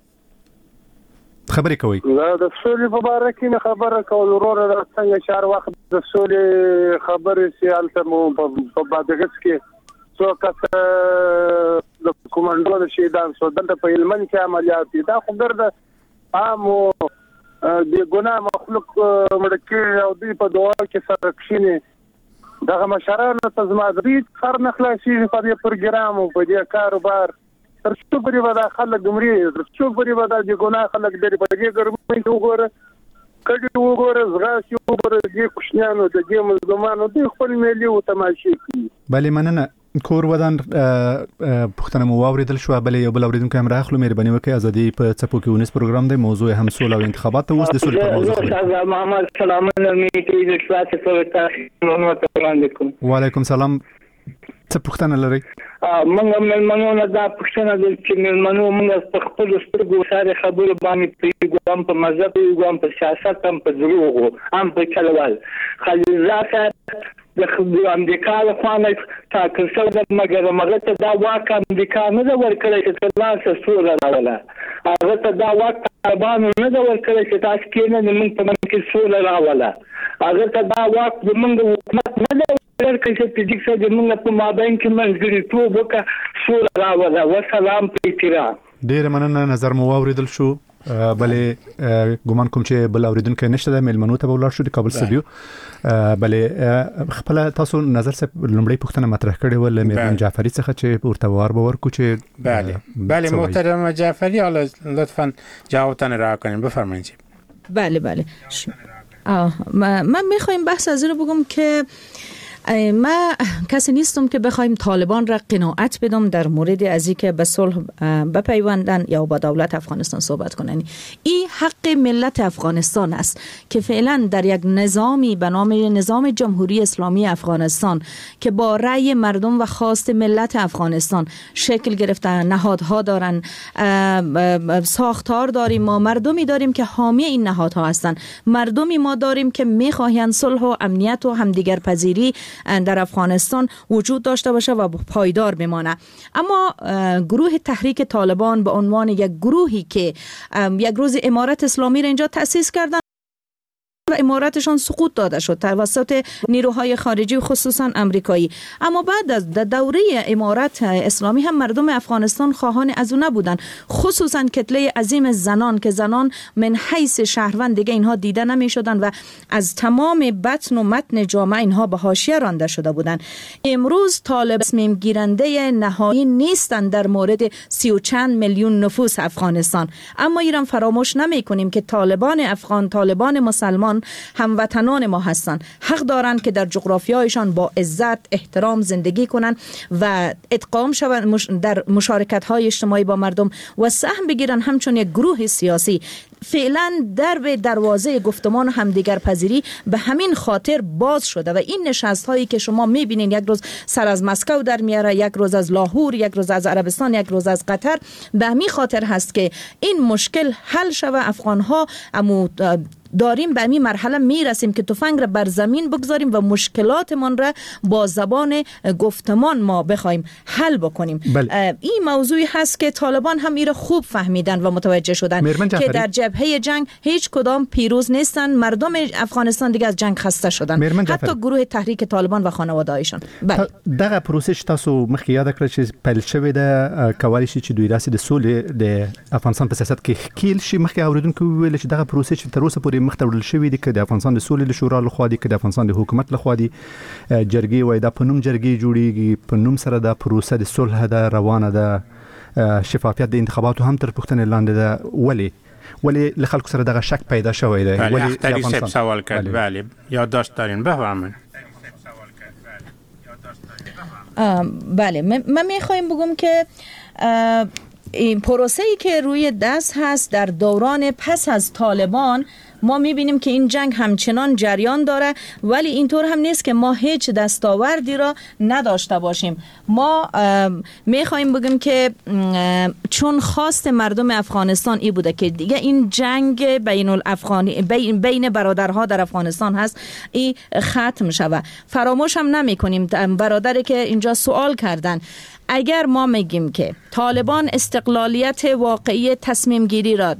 Speaker 4: خبرې کوي.
Speaker 14: د سولې په اړه کې خبره کول وروره د څنګه شهر وخت د سولې خبرې سیالته مو په بادغیس کې څو کس د کومانډو شهیدان شو، دلته په هلمند کې عملیات دي. دا خو ګرده عامو د ګناه مخلوق مړ کېږي او دوی په دعا کې سره کښیني. دغه مشرانو ته زما د دې کار نه خلاصېږي په دې پروګرام او په دې کاروبار. تر څو پورې به دا خلک ګمري، تر څو پورې به دا د ګناه خلک لري په دې ګرمۍ کې وګوره، کډي وګوره، زغاسي وګوره، دې کوشنیانو د دې مظلومانو دوی خپل ملي او تماشې کوي.
Speaker 4: بله مننه. کور ودان پښتنه مو واوریدل شو. بله یو بل اوریدونکو هم راخلو. مهرباني وکړئ. ازادي په څپو کې ونیس پروګرام دی، موضوع هم سوله او انتخابات. اوس د سولې په موضوع
Speaker 15: استاد محمد سلام علیکم. د شپې په تاسو وړاندې کوم.
Speaker 4: وعلیکم سلام. څه پوښتنه لرئ؟
Speaker 15: موږ مېلمنو نه دا پوښتنه ده چې مېلمنو موږ په خپل سترګو سره خبرو باندې پیغام په مذهب پیغام په سیاست هم په دروغ هم په چلول خلیزات د امریکا له خوا نه ټاکل شوی ده، مګر هغه ته دا واک امریکا نه ده ورکړی چې ترلاسه سوله راوله. هغه ته دا واک طالبانو نه ده ورکړی چې تاسو کېنئ موږ په منځ کې سوله راوله. هغه ته دا واک زموږ حکومت نه ده ورکړی چې په دې کې زموږ په مابین کې منځګړیتوب وکړه، سوله راوله. وسلام په احترام.
Speaker 4: ډېره مننه. نظر مو واوریدل شو. بله ګومان کوم چې بل اوریدونکو نشته د میلمنو ته ولاړ شو د کابل استودیو. بله خپل تاسو نظر څه لومړی پوښتنه مطرح کړې و له مهربان جعفری څخه چې ورته وار باور کو چې
Speaker 8: بله محترم جعفری، حالا لطفاً جوابتان را کنیم. بفرمایید.
Speaker 9: بله من میخوایم بحث از رو بگم که ما کسی نیستم که بخوایم طالبان را قناعت بدم در مورد از اینکه به صلح بپیوندن یا با دولت افغانستان صحبت کنن. این حق ملت افغانستان است که فعلا در یک نظامی به نام نظام جمهوری اسلامی افغانستان که با رأی مردم و خواست ملت افغانستان شکل گرفته، نهادها دارن، ساختار داریم، ما مردمی داریم که حامی این نهادها هستن، مردمی ما داریم که میخواهند صلح و امنیت و همدیگر پذیری در افغانستان وجود داشته باشه و پایدار بمانه. اما گروه تحریک طالبان به عنوان یک گروهی که یک روز امارت اسلامی را اینجا تأسیس کردن امارتشان سقوط داده شد توسط نیروهای خارجی خصوصا امریکایی. اما بعد از دوره امارت اسلامی هم مردم افغانستان خواهان از او نبودند، خصوصا کتله عظیم زنان که زنان من حیث شهروند دیگه اینها دیده نمی شدن و از تمام بطن و متن جامعه اینها به حاشیه رانده شده بودند. امروز طالب تصمیم گیرنده نهایی نیستند در مورد 30 و چند میلیون نفوس افغانستان. اما ایران فراموش نمی کنیم که طالبان افغان، طالبان مسلمان هموطنان ما هستند، حق دارند که در جغرافیایشان با عزت احترام زندگی کنند و ادغام شوند در مشارکت های اجتماعی با مردم و سهم بگیرن همچون یک گروه سیاسی. فعلا دروازه گفتمان و همدیگر پذیری به همین خاطر باز شده و این نشست هایی که شما میبینین یک روز سر از مسکو در میاره، یک روز از لاهور، یک روز از عربستان، یک روز از قطر، به همین خاطر هست که این مشکل حل شود. افغان ها داریم به این مرحله میرسیم که تفنگ را بر زمین بگذاریم و مشکلاتمان را با زبان گفتمان ما بخوایم حل بکنیم. این موضوعی هست که طالبان هم این را خوب فهمیدن و متوجه شدن که در جبهه جنگ هیچ کدام پیروز نیستن. مردم افغانستان دیگه از جنگ خسته شدن، حتی گروه تحریک طالبان و خانواده‌هایشان.
Speaker 4: دغه پروسه تاسو مخکې یاد کړئ چې پیل شوې ده، کولی شي چې دوی راسي د سولې د افغانستان په سیاست کې ښکیل شي. مخکې اوریدونکو ویل چې دغه پروسه چې تر اوسه پورې مخته وړل شوې دي، که د افغانستان د سولې شورا لخوا دي، که د افغانستان د حکومت لخوا دي، جرګې وای دا په نوم جرګې جوړیږي، په نوم سره دا پروسه د صلح ده روانه ده، شفافیت د انتخاباتو هم تر پوښتنې لاندې ده. ولی له خلکو سره دغه شک پیدا شوی دی.
Speaker 8: ولی افغانستان سوال کرد. بله یادداشت دارین، بفرمایید.
Speaker 9: بله من میخوایم بگم که این پروسه‌ای که روی دست هست در دوران پس از طالبان ما میبینیم که این جنگ همچنان جریان داره، ولی اینطور هم نیست که ما هیچ دستاوردی را نداشته باشیم. ما میخوایم بگیم که چون خواست مردم افغانستان ای بوده که دیگه این جنگ بین برادرها در افغانستان هست ای ختم شود. فراموش هم نمی کنیم برادری که اینجا سوال کردن، اگر ما میگیم که طالبان استقلالیت واقعی تصمیم گیری را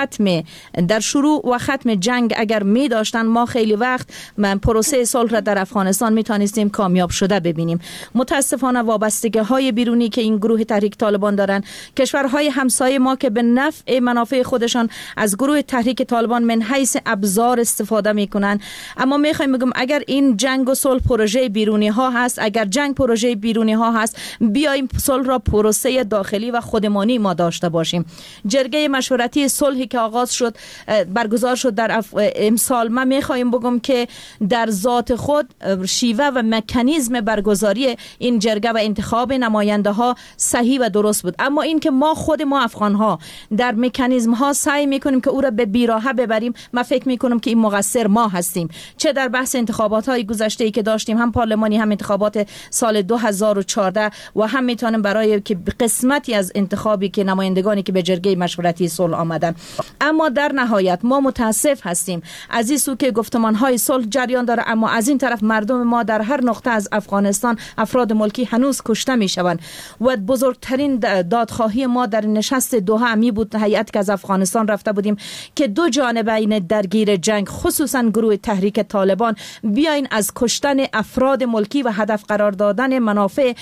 Speaker 9: در شروع و ختم جنگ اگر می داشتن، ما خیلی وقت پروسه صلح را در افغانستان می توانستیم کامیاب شده ببینیم. متاسفانه وابستگی های بیرونی که این گروه تحریک طالبان دارن، کشورهای همسایه ما که به نفع منافع خودشان از گروه تحریک طالبان من حیث ابزار استفاده میکنن. اما میخوایم بگم اگر این جنگ و صلح پروژه بیرونی ها هست، اگر جنگ پروژه بیرونی ها هست، بیاییم صلح را پروسه داخلی و خودمانی ما داشته باشیم. جرگه مشورتی صلحی که آغاز شد برگزار شد در امسال، ما میخوایم بگم که در ذات خود شیوه و مکانیزم برگزاری این جرگه و انتخاب نماینده ها صحیح و درست بود. اما این که ما افغان ها در مکانیزم ها سعی میکنیم که او را به بیراهه ببریم، من فکر میکنم که این مقصر ما هستیم. چه در بحث انتخابات های گذشته ای که داشتیم، هم پارلمانی هم انتخابات سال 2014 و هم میتونیم برای که قسمتی از انتخابی که نمایندگانی که به جرگه مشورتی صلح آمدن. اما در نهایت ما متاسف هستیم از این سو که گفتمان های صلح جریان داره، اما از این طرف مردم ما در هر نقطه از افغانستان، افراد ملکی هنوز کشته میشوند و بزرگترین دادخواهی ما در نشست دوحه می بود، هیئت که از افغانستان رفته بودیم، که دو جانبین درگیر جنگ خصوصا گروه تحریک طالبان بیاین از کشتن افراد ملکی و هدف قرار دادن منافع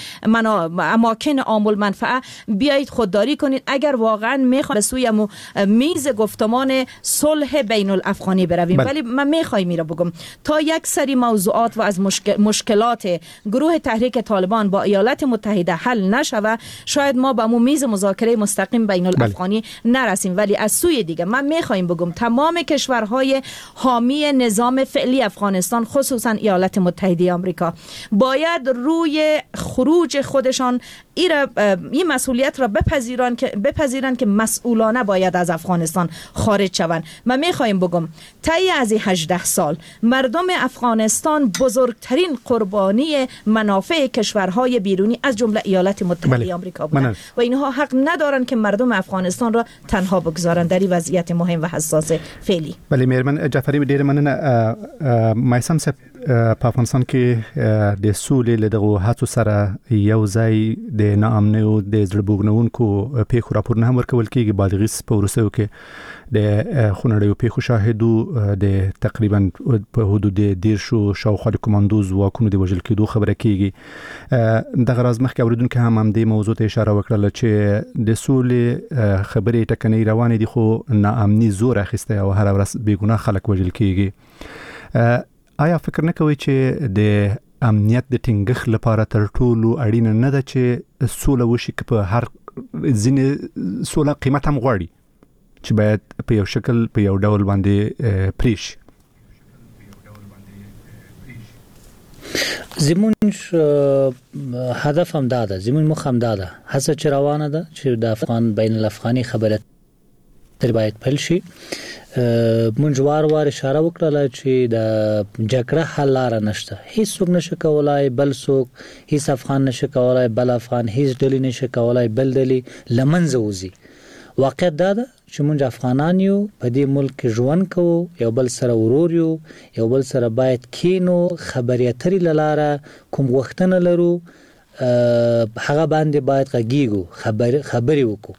Speaker 9: اماکن عام المنفعه بیایید خودداری کنید اگر واقعا میخوایم به سوی میز گفتمان صلح بین الافغانی برویم. ولی من میخوایم میرا بگم تا یک سری موضوعات و از مشکلات گروه تحریک طالبان با ایالات متحده حل نشوه، شاید ما به میز مذاکره مستقیم بین الافغانی نرسیم. ولی از سوی دیگه من میخوایم بگم تمام کشورهای حامی نظام فعلی افغانستان خصوصا ایالات متحده آمریکا باید روی خروج خودشان این مسئولیت را بپذیرن که مسئولانه باید از افغانستان خارج شوند. من میخوایم بگم طی از 18 سال مردم افغانستان بزرگترین قربانی منافع کشورهای بیرونی از جمله ایالات متحده آمریکا بودند و اینها حق ندارن که مردم افغانستان را تنها بگذارن در این وضعیت مهم و حساس فعلی.
Speaker 4: ولی میرمن جعفری ډیر مننه. مایسم صاحب په افغانستان کې د سولې له دغه هڅو سره یو ځای د ناامنۍ او د زړه بوږنونکو پیښو راپورونه هم ورکول کېږي. بادغیس په وروستیو کې د خونړیو پیښو شاهدو د تقریبا په حدود 10 شاوخوا د کمانډو ځواکونو د وژل کېدو خبره کېږي. دغه راز مخکې اوریدونکو هم همدې موضوع ته اشاره وکړه چې د سولې خبرې ټکنۍ روانې دي، خو ناامني زور اخیسته او هر ورځ بېګناه خلک وژل کېږي. آیا فکر نه کوي چې د امنیت د ټینګښت لپاره تر ټولو اړینه نه ده چې سوله وشي، که په هر ځینې سوله قیمت هم غواړي چې باید په یو شکل په یو ډول باندې پریش؟
Speaker 10: زمونږ هدف هم دا ده، زمونږ مخ هم دا ده، هڅه چې روانه ده چې د افغان بین الافغاني خبره تر باید پل شي. مونږ وار اشاره وکړه چې د جګړه حل لار نشته، هیڅ څوک نشي کولای بل څوک، هیڅ افغان نشي کولای بل افغان، هیڅ ډلې نشي کولای بل ډلې لمنځه وځي. واقعیت دا ده چې مونږ افغانان یو، په دې ملک کې ژوند کوو، یو بل سره ورور یو، یو بل سره باید کینو، خبرې اترې لاره کوم وختونه لرو هغه باندې باید غږیږو، خبرې وکړو.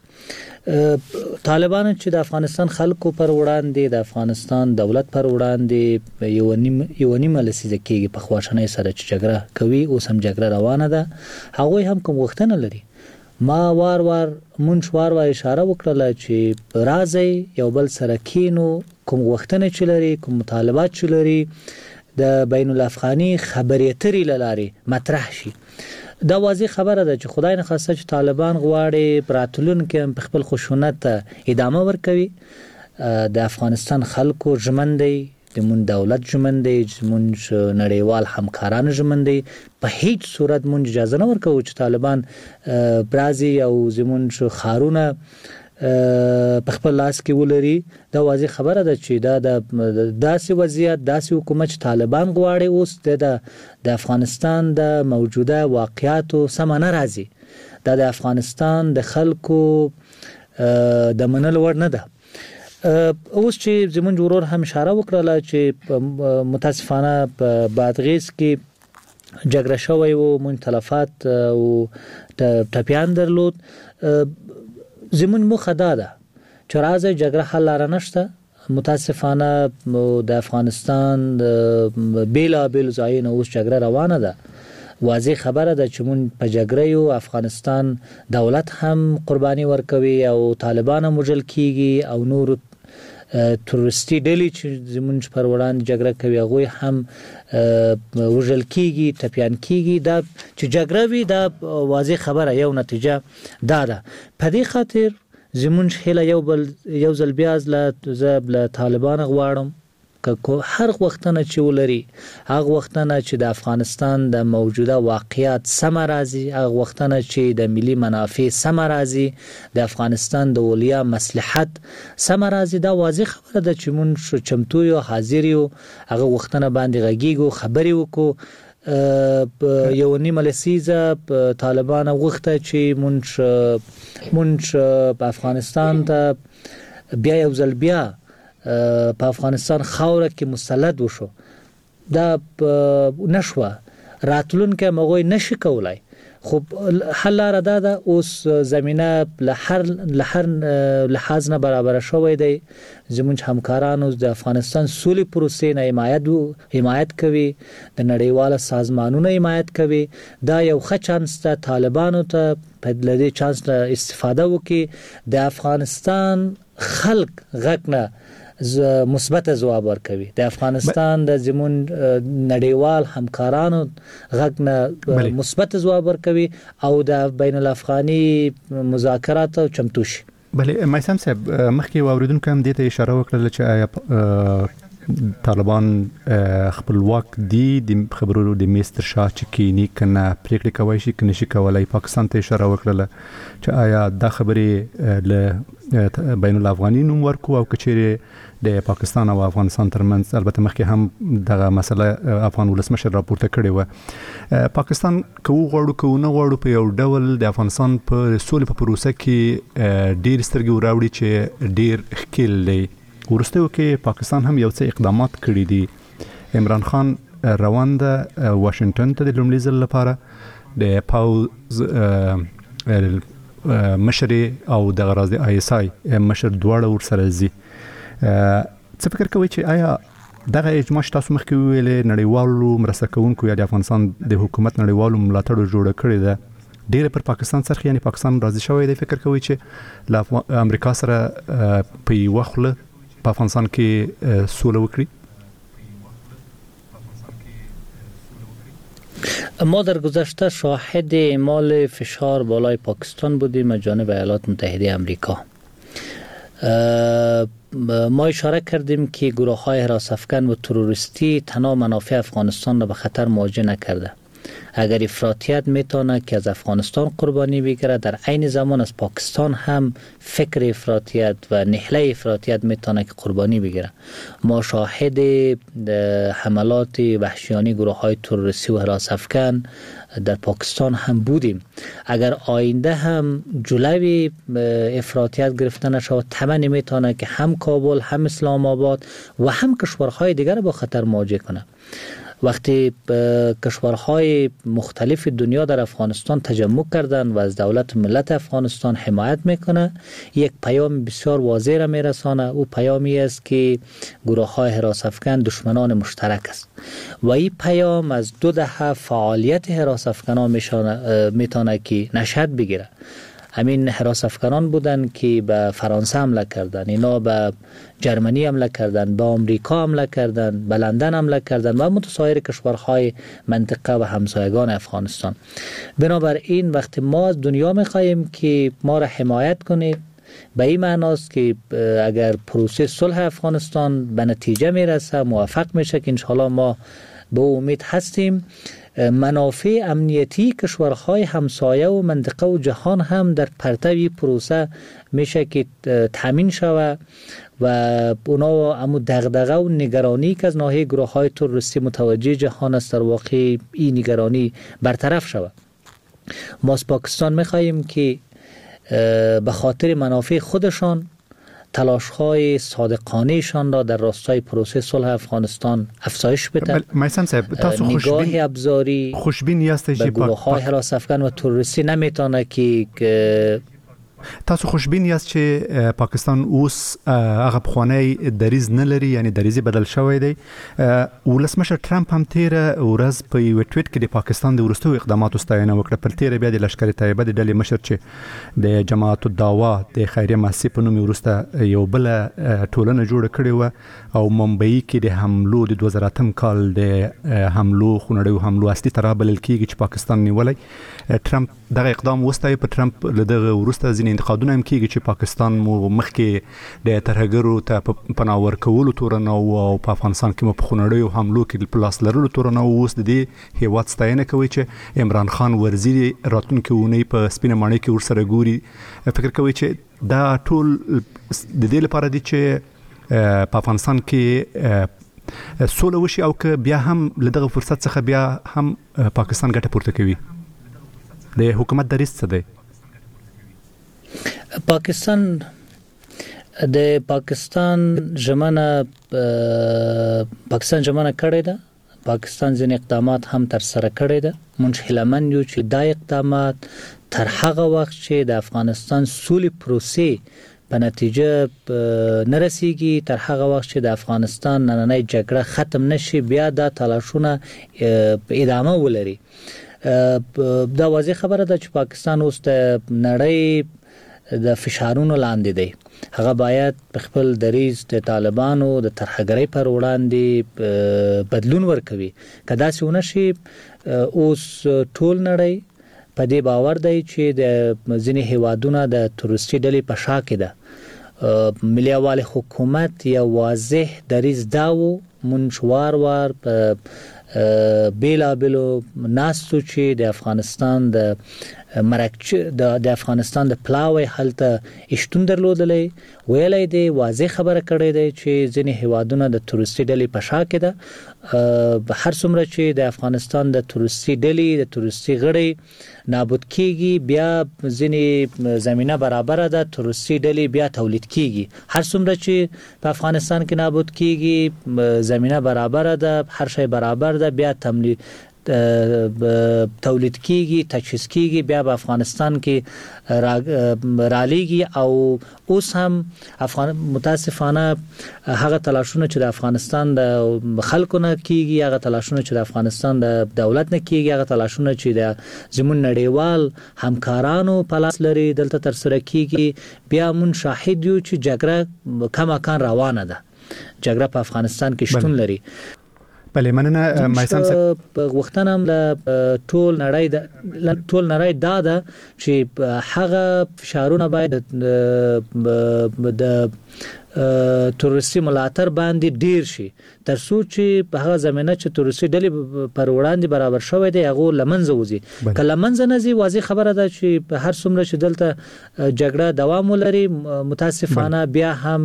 Speaker 10: طالبان چې د افغانستان خلکو پر وړاندې، د افغانستان دولت پر وړاندې یو نیمه لسیزه کېږي په خواشنۍ سره چې جګړه کوي، اوس هم جګړه روانه ده، هغوی هم کوم وختونه لري. ما مونږ وار اشاره وکړه چې راځي یو بل سره کینو، کوم وختونه چې لري، کوم مطالبات چې لري د بین الافغاني خبرې اترې لارې مطرح شي. دا واضح خبره ده چې خدای نه خواسته چې طالبان غواړي راتلونکي په خپل خشونت ادامه ورکوي. د افغانستان خلکو ژمن دی، د مون دولت ژمن دی، مون نړیوال همکاران ژمن دی. په هیڅ صورت مون اجازه نه ورکوو چې طالبان برازي او زمون خارونه په خپل لاس کې ولري. دا واضح خبره ده چې دا د داسې وضعیت، داسې حکومت چې طالبان غواړي اوس د افغانستان د موجوده واقعیاتو سم نه راځي. دا د افغانستان د خلکو د منلو وړ نه ده. اوس چې زمونږ ورور هم اشاره وکړه چې متاسفانه په بادغیس کې جګړه شوی و، مونږ تلفات او ټپیان درلود. زمون مخه دا ده چې راځي جګړه حل لار نشته. متاسفانه د افغانستان بیلابل ځایونه اوس جګړه روانه ده. واضح خبره ده چې مون په جګړه یو، افغانستان دولت هم قرباني ورکوي او طالبان هم وژل کیږي او نور تروریستي ډلې چې زمونږ پر وړاندې جګړه کوي هغوی هم وژل کیږي، ټپیان کیږي. دا چې جګړه وي دا واضح خبره، یو نتیجه دا ده. په دې خاطر زمونږ هیله یو ځل بیا له طالبان غواړم که هر وختونه چې ولري، هغه وختونه چې د افغانستان د موجوده واقعیت سم راځي، هغه وختونه چې د ملي منافع سم راځي، د افغانستان د اولیا مصلحت سم راځي. دا واضح خبره ده چې مونږ چمتو یو، حاضر یو، هغه وختونه باندې غږیږو، خبرې وکړو. یو نیمه لسیزه طالبان غوښته چې مونږ په افغانستان ته بیا یو ځل بیا په افغانستان خاوره کې مسلط وشو. دا نشوه، راتلونکي مغوی نشي کولای. خو حل لاره دا ده اوس زمینه له هر لحاظ نه برابر شوی دی. زمونږ همکارانو د افغانستان سولې پروسې نه حمایت کوي، د نړیوال سازمانونو حمایت کوي. دا یو ښه چانس ده طالبانو ته په دې چانس استفاده وکړي، د افغانستان خلک غږ نه مثبت ځواب ورکوي، د افغانستان د زمون نړیوال همکارانو غږ نه مثبت ځواب ورکوي او د بین الافغاني مذاکراتو چمتو شي.
Speaker 4: بله مایسم صاحب، مخکې واوریدونکو هم دې ته اشاره وکړه چې آیا طالبان خپلواک دي د خبرو د میستر شاه چې کینی کنه پریکړه کوي شي کنه شي کولای. پاکستان ته اشاره وکړه چې آیا دا خبرې له بین الافغاني نوم ورکو او کچېره د پاکستان او افغانستان ترمنځ. البته مخکې هم دغه مسله افغان ولسمشر راپورته کړې و. پاکستان کو غواړو کو نه غواړو په یو ډول د افغانستان په سولې په پروسه کې ډیر سترګې وراوړي چې ډیر ښکیل دی. ورستیو کې پاکستان هم یو څه اقدامات کړي دي. عمران خان روان ده واشنگټن ته د لومړي ځل لپاره د پاوز مشر او د غراض د آی اس آی مشر دواړه ورسره زی څه فکر کوي چې آیا دغه اجماع تاسو مخکې ویلې نړیوالو مرسته کوونکو یا د افغانستان د حکومت نړیوالو ملاتړ جوړ کړی ده ډېر پر پاکستان سره یعنی پاکستان راضي شوی دی فکر کوي چې ل امریکا سره په یو خله په افغانستان کې سوله وکړي
Speaker 10: ما در گذشته شاهد اعمال فشار بالای پاکستان بودیم از جانب ایالات متحده آمریکا. ما اشاره کردیم که گروه‌های حراس افکن و تروریستی تنها منافع افغانستان را به خطر مواجه نکرده. اگر افراطیت میتونه که از افغانستان قربانی بگیره، در عین زمان از پاکستان هم فکر افراطیت و نهله افراطیت میتونه که قربانی بگیره. ما شاهد حملات وحشیانه گروه‌های تروریستی و حراس افکن در پاکستان هم بودیم. اگر آینده هم جلوی افراطیت گرفته نشود، طبعا نمیتونه که هم کابل، هم اسلام آباد و هم کشورهای دیگر با خطر مواجه کنه. وقتی کشورهای مختلف دنیا در افغانستان تجمع کردن و از دولت و ملت افغانستان حمایت میکنه، یک پیام بسیار واضح را میرسانه. او پیامی است که گروه‌های حراس افکن دشمنان مشترک است و این پیام از 2 دهه فعالیت حراس افکنان میتونه که نشأت بگیره. همین حراس افکنان بودن که به فرانسه حمله کردن، اینا به جرمنی حمله کردن، به آمریکا حمله کردن، به لندن حمله کردن و متسایر کشورهای منطقه و همسایگان افغانستان. بنابراین وقتی ما از دنیا میخواهیم که ما را حمایت کنه، به این معناست که اگر پروسه صلح افغانستان به نتیجه میرسه، موفق میشه که انشاءالله ما به امید هستیم، منافع امنیتی کشورهای همسایه و منطقه و جهان هم در پرتو پروسه میشه که تامین شود و اونا امو دغدغه و نگرانی که از ناحیه گروه‌های تروریستی متوجه جهان است، در واقع این نگرانی برطرف شود. ما از پاکستان میخواییم که به خاطر منافع خودشان تلاش‌های صادقانه‌شان را در راستای پروسه صلح افغانستان افزایش بده.
Speaker 4: میسن صاحب، تاسو
Speaker 10: نگاه ابزاری
Speaker 4: خوشبین هستید چې
Speaker 10: گروه‌های حراس افکن و تروریستی نمیتونه که
Speaker 4: تاسو خوشبین یاست چې پاکستان اوس هغه پخوانی دریز نه لري، یعنی دریزي بدل شوی دی. ولسمشر ټرمپ هم تیره ورځ په یو ټویټ کې د پاکستان د وروستیو اقداماتو ستاینه وکړه. پر تیره بیا د لشکر طیبه د ډلې مشر چې د جماعت الدعوه د خیریه مؤسسې په نوم وروسته یو بل ټولنه جوړه کړې و او ممبئی کې د حملو د 2008 کال د حملو خونړیو حملو اصلي ترا بلل کېږي چې پاکستان نیولای. ټرمپ دغه اقدام وستای. په ټرمپ له دغه وروسته ځینې انتقادونه هم کېږي چې پاکستان مو مخکې د ترهګرو ته پناه ورکولو تورنه او په افغانستان کې مو په خونړیو حملو کې په لاس لرلو تورنه اوس د دې هیواد ستاینه کوي چې عمران خان ورزی راتلونکي اونۍ په سپینه ماڼۍ کې ورسره ګوري. فکر کوي چې دا ټول د دې لپاره دی چې په افغانستان کې سوله وشي او که بیا هم له دغه فرصت څخه بیا هم پاکستان ګټه پورته کوي؟ د حکومت دریځ څه دی؟
Speaker 10: پاکستان ژمنه کړې ده. پاکستان ځینې اقدامات هم تر سره کړې ده. مونږ هیلهمند یو چې دا اقدامات تر هغه وخت چې د افغانستان سولې پروسې په نتیجه نرسیږي، تر هغه وخت چې د افغانستان نننۍ جګړه ختم نشي، بیا دا تلاشونه ادامه ولري. دا واضح خبره ده چې پاکستان اوس د نړۍ د فشارونو لاندې دی. هغه باید په خپل دریځ د طالبانو د ترهګرۍ پر وړاندې بدلون ورکوي. که داسې ونه شي، اوس ټول نړۍ په دې باور دی چې د ځینې هیوادونه د تروریستي ډلې په شا کې ده. ملي یووالي حکومت یو واضح دریځ دا و. مونږ وار په بیلابلو ناستو چې د افغانستان د مرکچ د افغانستان د پلاوی هلته اشتون درلودلې ویلې دی واضح خبره کړې دی چې ځینې هیوادونه د تورستي ډلې په شا کې ده هر څومره چې د افغانستان د تورستي ډلې د تورستي غړي نابود کیږي بیا ځینې زمينه برابر ده تورستي ډلې بیا تولید کیږي هر څومره چې په افغانستان کې نابود کیږي زمينه برابر ده هر شی برابر ده بیا تولید کیږي تجهیز کیږي بیا په افغانستان کې رالیږي او اوس هم متاسفانه هغه تلاشونه چې د افغانستان د خلکو نه کیږي هغه تلاشونه چې د افغانستان د دولت نه کیږي هغه تلاشونه چې د زمون نړیوال همکارانو په لاس لري دلته تر سره کیږي بیا مون شاهد یو چې جګړه کماکان روانه ده جګړه په افغانستان کې شتون لري
Speaker 4: بله مننه مایسم
Speaker 10: صاحب وختونه له ټول نړۍ دا چې هغه فشارونه باید د تورستي ملاتړ باندې ډیر شي تر څو چې په هغه زمينه چې تورستي ډلې پر وړاندې برابر شوی دی هغه لمنځه وځي کله منځه نه ځي واضح خبره ده چې هر څومره چې دلته جګړه دوام ولري متاسفانه بیا هم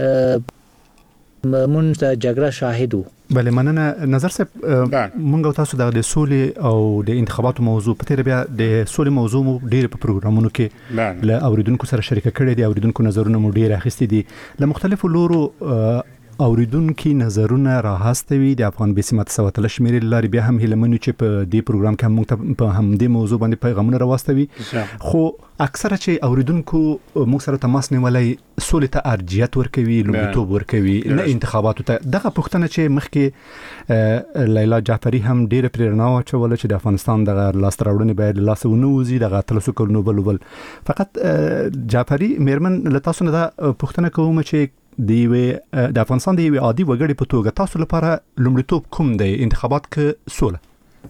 Speaker 10: مونږ د جګړه شاهدو
Speaker 4: بله مننه نظر صاحب مونږ تاسو د سولې او د انتخاباتو موضوع په تیر بیا د سولې موضوع مو ډیر په پروګرامونو کې له اوریدونکو سره شریک کړي دي اوریدونکو نظرونه مو ډیر اخیستي دي له مختلفو لورو اوریدونکو نظرونه راهستوي د افغان بسمت سوتل شمیرې لاري بیا هم هلمنو چې په دې پروګرام کې هم په همدې موضوع باندې پیغامونه راوستوي خو اکثره چې اوریدونکو موږ سره تماس نیولای سولې ته ارجحیت ورکوي لومړیتوب ورکوي نه انتخاباتو ته دغه پوښتنه چې مخکې لیلا جعفری هم ډیره پریرنا واچوله چې د افغانستان د لاس راوړنې باید لاس ونوزي دغه تلسو کولنو بل فقط جعفری میرمن له تاسو نه دا پوښتنه کوم چې د افغانستان د یو عادي وګړي په توګه تاسو لپاره لومړیتوب کوم دی انتخابات کې سوله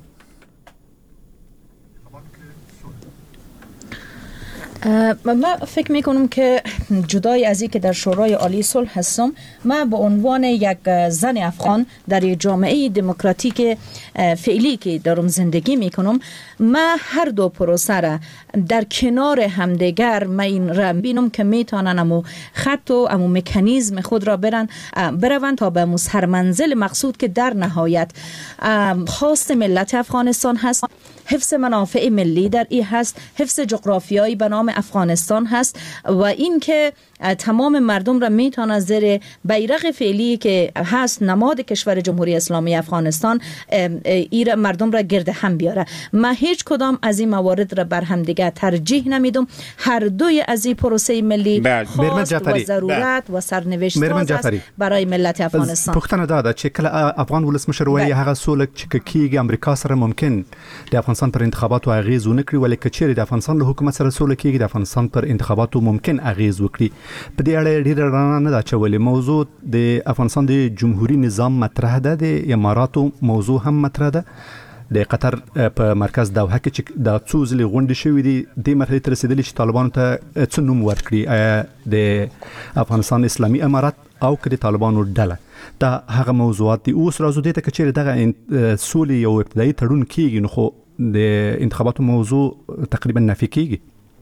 Speaker 9: ما فکر میکنم که جدای از این که در شورای عالی صلح هستم من به عنوان یک زن افغان در یک جامعه دموکراتیک فعلی که دارم زندگی میکنم من هر دو پروسه را در کنار همدیگر من این را بینم که میتونن امو خط و امو مکانیزم خود را بروند تا به سرمنزل مقصود که در نهایت خواست ملت افغانستان هست حفظ منافع ملی در این هست حفظ جغرافیایی به نام افغانستان هست و این که تمام مردم را میتونه زیر بیرق فعلی که هست نماد کشور جمهوری اسلامی افغانستان این مردم را گرد هم بیاره من هیچ کدام از این موارد را بر هم دیگه ترجیح نمیدم هر دوی از این پروسه ملی خواست و ضرورت و سرنوشت است برای ملت افغانستان
Speaker 4: پختنه داده چې کله افغان ولسمشر وایي هغه سوله چې کیږي امریکا سره ممکن د افغانستان پر انتخاباتو اغیز ونکړي ولې کچېری د افغانستان له حکومت سره سوله کیږي د افغانستان پر انتخاباتو ممکن اغیز وکړي په دې اړه ډیره رانه نه دا چولې موضوع د افغانستان د جمهوریت نظام مطرح ده د اماراتو موضوع هم مطرح ده د قطر په مرکز دوحه کې چې د څو ځلې غونډې شوې دي د مرحله ته رسیدلې چې طالبانو ته څه نوم ورکړي د افغانستان اسلامي امارات او که د طالبانو ډله دا هغه موضوعات دي اوس راځو دې ته چې دغه سولې یو ابتدایي تړون کیږي نو خو د انتخاباتو موضوع تقریبا نفي کیږي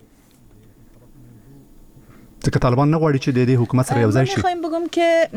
Speaker 4: ځکه طالبان نه غواړي چې د دې حکومت سره یو ځای شي
Speaker 9: میخوایم بگم که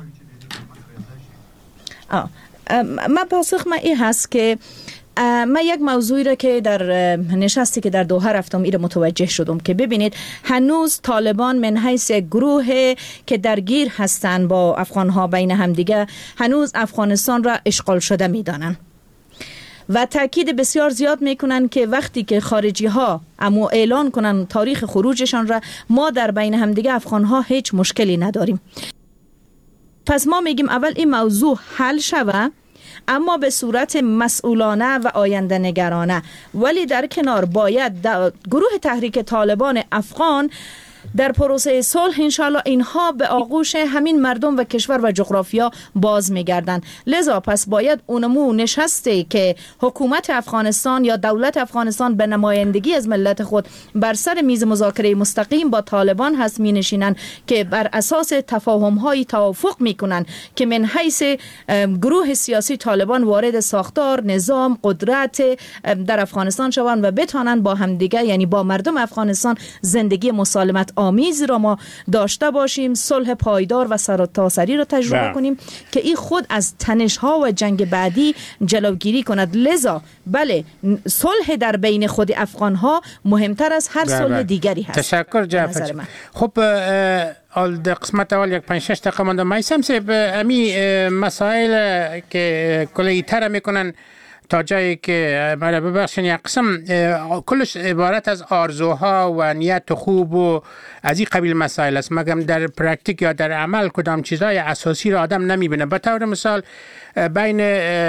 Speaker 9: ما پاسخ من این هست که من یک موضوعی را که در نشستی که در دوحه رفتم این متوجه شدم که ببینید هنوز طالبان من حیث یک گروه که درگیر هستند با افغانها بین همدیگه هنوز افغانستان را اشغال شده میدانند و تاکید بسیار زیاد میکنن که وقتی که خارجی ها اما اعلان کنن تاریخ خروجشان را ما در بین همدیگه افغان ها هیچ مشکلی نداریم پس ما میگیم اول این موضوع حل شوه اما به صورت مسئولانه و آینده نگرانه ولی در کنار باید گروه تحریک طالبان افغان در پروسه صلح انشالله اینها به آغوش همین مردم و کشور و جغرافیا باز میگردند. لذا پس باید اونمو نشسته که حکومت افغانستان یا دولت افغانستان به نمایندگی از ملت خود بر سر میز مذاکره مستقیم با طالبان هست می نشینند که بر اساس تفاهم های توافق میکنن که من حیث گروه سیاسی طالبان وارد ساختار نظام قدرت در افغانستان شوند و بتانند با همدیگه یعنی با مردم افغانستان زندگی مسالمت آمیز را ما داشته باشیم، صلح پایدار و سرتاسری را تجربه کنیم که این خود از تنش ها و جنگ بعدی جلوگیری کند. لذا بله صلح در بین خود افغان ها مهمتر از هر صلح دیگری هست.
Speaker 8: تشکر جعفر. خب در قسمت اول 5-6 دقیقه مانده. میثم صاحب امی مسائل که کلی تر میکنن تا جایی که مرا ببخشین یک قسم کلش عبارت از آرزوها و نیت خوب و از این قبیل مسائل است، مگم در پرکتیک یا در عمل کدام چیزای اساسی را آدم نمیبینه. به طور مثال بین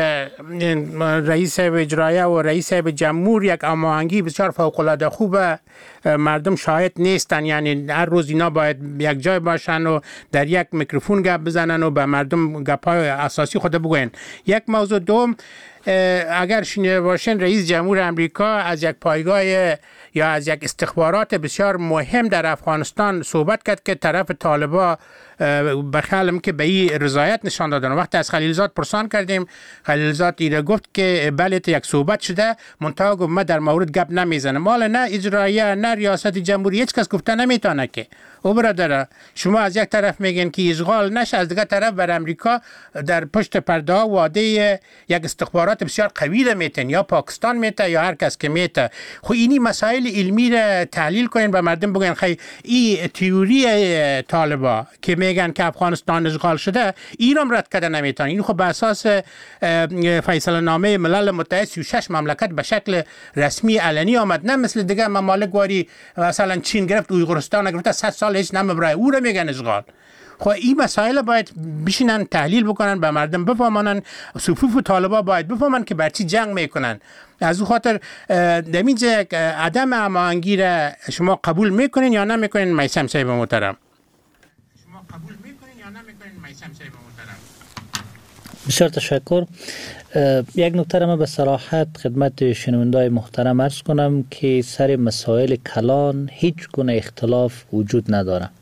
Speaker 8: رئیس اجرایه و رئیس جمهور یک هماهنگی بسیار فوق العاده خوبه، مردم شاهد نیستن، یعنی هر روز اینا باید یک جای باشن و در یک میکروفون گپ بزنن و به مردم گپای اساسی خود بگوین. یک موضوع دوم، اگر شنیده باشین رئیس جمهور امریکا از یک پایگاه یا از یک استخبارات بسیار مهم در افغانستان صحبت کرد که طرف طالبا بخیالم که به این رضایت نشان دادن. وقتی از خلیلزاد پرسان کردیم، خلیلزاد ایره گفت که بله یک صحبت شده، منتها گفت من در مورد گپ نمیزنم. مال نه اجرایه نه ریاست جمهوری هیچ کس گفته نمیتونه که او برادر شما از یک طرف میگن که اشغال نشه، از دیگه طرف بر امریکا در پشت پرده وعده یک استخبارات بسیار قوی را میتن، یا پاکستان میته یا هر کس که میته. خو اینی مسائل علمی را تحلیل کنین به مردم بگن خیلی این تئوری طالبا که میگن که افغانستان اشغال شده ایران رد کرده نمیتون. این خب به اساس فیصله نامه ملل متحد 36 مملکت به شکل رسمی علنی آمد، نه مثل دیگه ممالک واری مثلا چین گرفت اویغورستان گرفت 100 سال هیچ نمیبره، او رو میگن اشغال. خب این مسائل باید بشینن تحلیل بکنن، به مردم بفهمانن، صفوف طالبا باید بفهمن که برچی جنگ میکنن. از او خاطر دمیجه عدم هماهنگی را شما قبول میکنین یا نمیکنین میثم صاحب محترم؟ شما قبول میکنین یا نمیکنین میثم صاحب محترم؟
Speaker 10: بسیار تشکر. یک نکته را من به صراحت خدمت شنوندای محترم عرض کنم که سر مسائل کلان هیچ گونه اختلاف وجود نداره.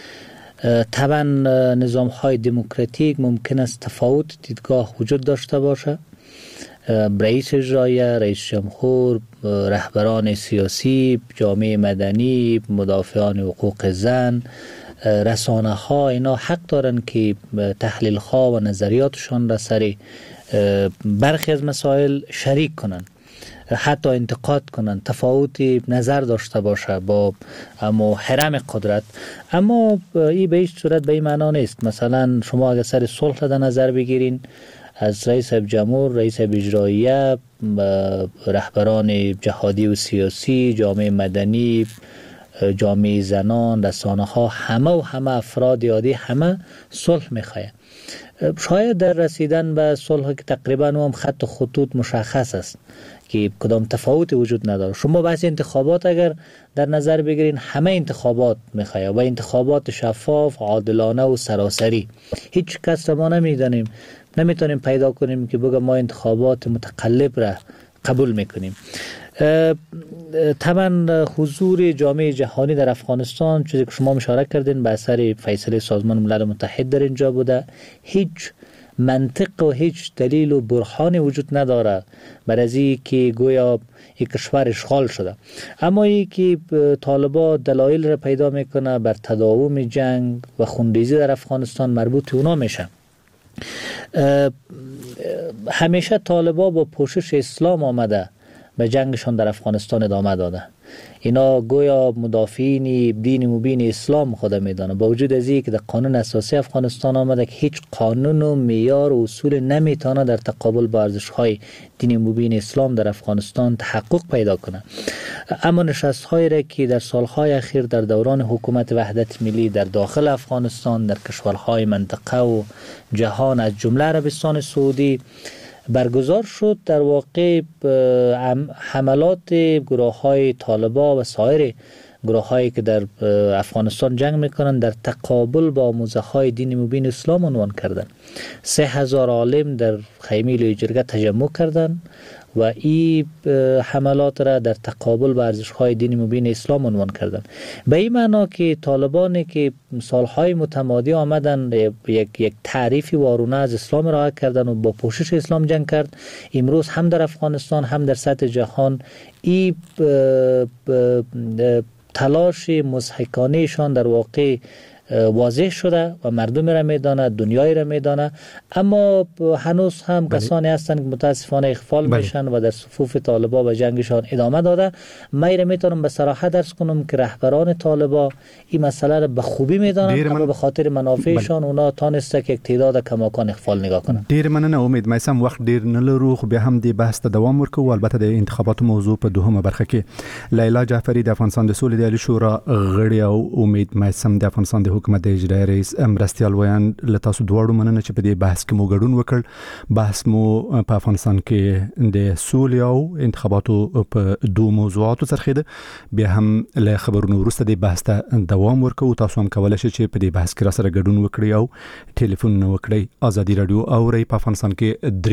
Speaker 10: طبعا نظام های دموکراتیک ممکن است تفاوت دیدگاه وجود داشته باشه، رئیس اجرایه، رئیس جمهور، رهبران سیاسی، جامعه مدنی، مدافعان حقوق زن، رسانه ها، اینا حق دارن که تحلیل ها و نظریاتشان را سر برخی از مسائل شریک کنن، حتی انتقاد کنن، تفاوتی نظر داشته باشه با اما حرم قدرت. اما این به هیچ صورت به این معنا نیست. مثلا شما اگر سر صلح در نظر بگیرین، از رئیس جمهور، رئیس اجرایه، رهبران جهادی و سیاسی، جامعه مدنی، جامعه زنان، رسانه ها، همه افراد عادی همه صلح میخواه. شاید در رسیدن به صلح که تقریبا هم خط و خطوط مشخص است که کدام تفاوتی وجود نداره. شما بحث انتخابات اگر در نظر بگیرین، همه انتخابات میخواه و انتخابات شفاف، عادلانه و سراسری. هیچ کس را ما نمیتونیم پیدا کنیم که بگه ما انتخابات متقلب را قبول میکنیم. طبعا حضور جامعه جهانی در افغانستان، چیزی که شما اشاره کردین، به اثر فیصله سازمان ملل متحد در اینجا بوده. هیچ منطق و هیچ دلیل و برهانی وجود نداره برای که گویا یک کشور اشغال شده. اما ای که طالبا دلایل را پیدا میکنه بر تداوم جنگ و خونریزی در افغانستان، مربوط اونا میشه. همیشه طالبا با پوشش اسلام آمده به جنگشان در افغانستان ادامه داده. اینا گویا مدافعین دین مبین اسلام خود میدانه، با وجود از اینکه در قانون اساسی افغانستان آمده که هیچ قانون و معیار و اصول نمیتونه در تقابل با ارزش‌های دین مبین اسلام در افغانستان تحقق پیدا کنه. اما نشست‌هایی را که در سالهای اخیر در دوران حکومت وحدت ملی در داخل افغانستان، در کشورهای منطقه و جهان از جمله عربستان سعودی برگزار شد، در واقع حملات گروه‌های طالبا و سایر گروه‌هایی که در افغانستان جنگ میکنن در تقابل با آموزه‌های دین مبین اسلام عنوان کردن. 3000 عالم در خیمه لوی جرگه تجمع کردن و این حملات را در تقابل با ارزش‌های دین مبین اسلام عنوان کردن. به این معنا که طالبانی که سالهای متمادی آمدن یک تعریفی وارونه از اسلام را کردن و با پوشش اسلام جنگ کرد، امروز هم در افغانستان هم در سطح جهان این تلاش مضحکانه‌شان در واقع واضح شده و مردم را میدانه، دنیای را میدانه، اما هنوز هم کسانی هستند که متاسفانه اغفال میشن و در صفوف طالبا و جنگشان ادامه داده. من میتونم به صراحت عرض کنم که رهبران طالبا این مسئله را به خوبی میدانند، اما به خاطر منافعشان اونا تانسته که یک تعداد کماکان اغفال نگاه کنند.
Speaker 4: ډیر مننه. امید میسم وخت ډیر نه لرو، خو به هم دې بحث ته دوام ورکو. البته د انتخاباتو موضوع په دوهمه برخه کې لیلا جعفری د افغانستان د سولې د عالی شورا غړي او امید میسم د افغانستان د حکومت د اجرایي رئیس مرستیال ویان له تاسو دواړو مننه چې په دې بحث کې مو ګډون وکړ. بحث مو په افغانستان کې د سولې او انتخاباتو په دوه موضوعاتو څرخیده. بیا هم له خبرونو وروسته د بحث ته دوام ورکو. تاسو هم کولای شئ چې په دې بحث کې را سره ګډون وکړئ او ټلیفون وکړئ. ازادي رادیو او ری په افغانستان کې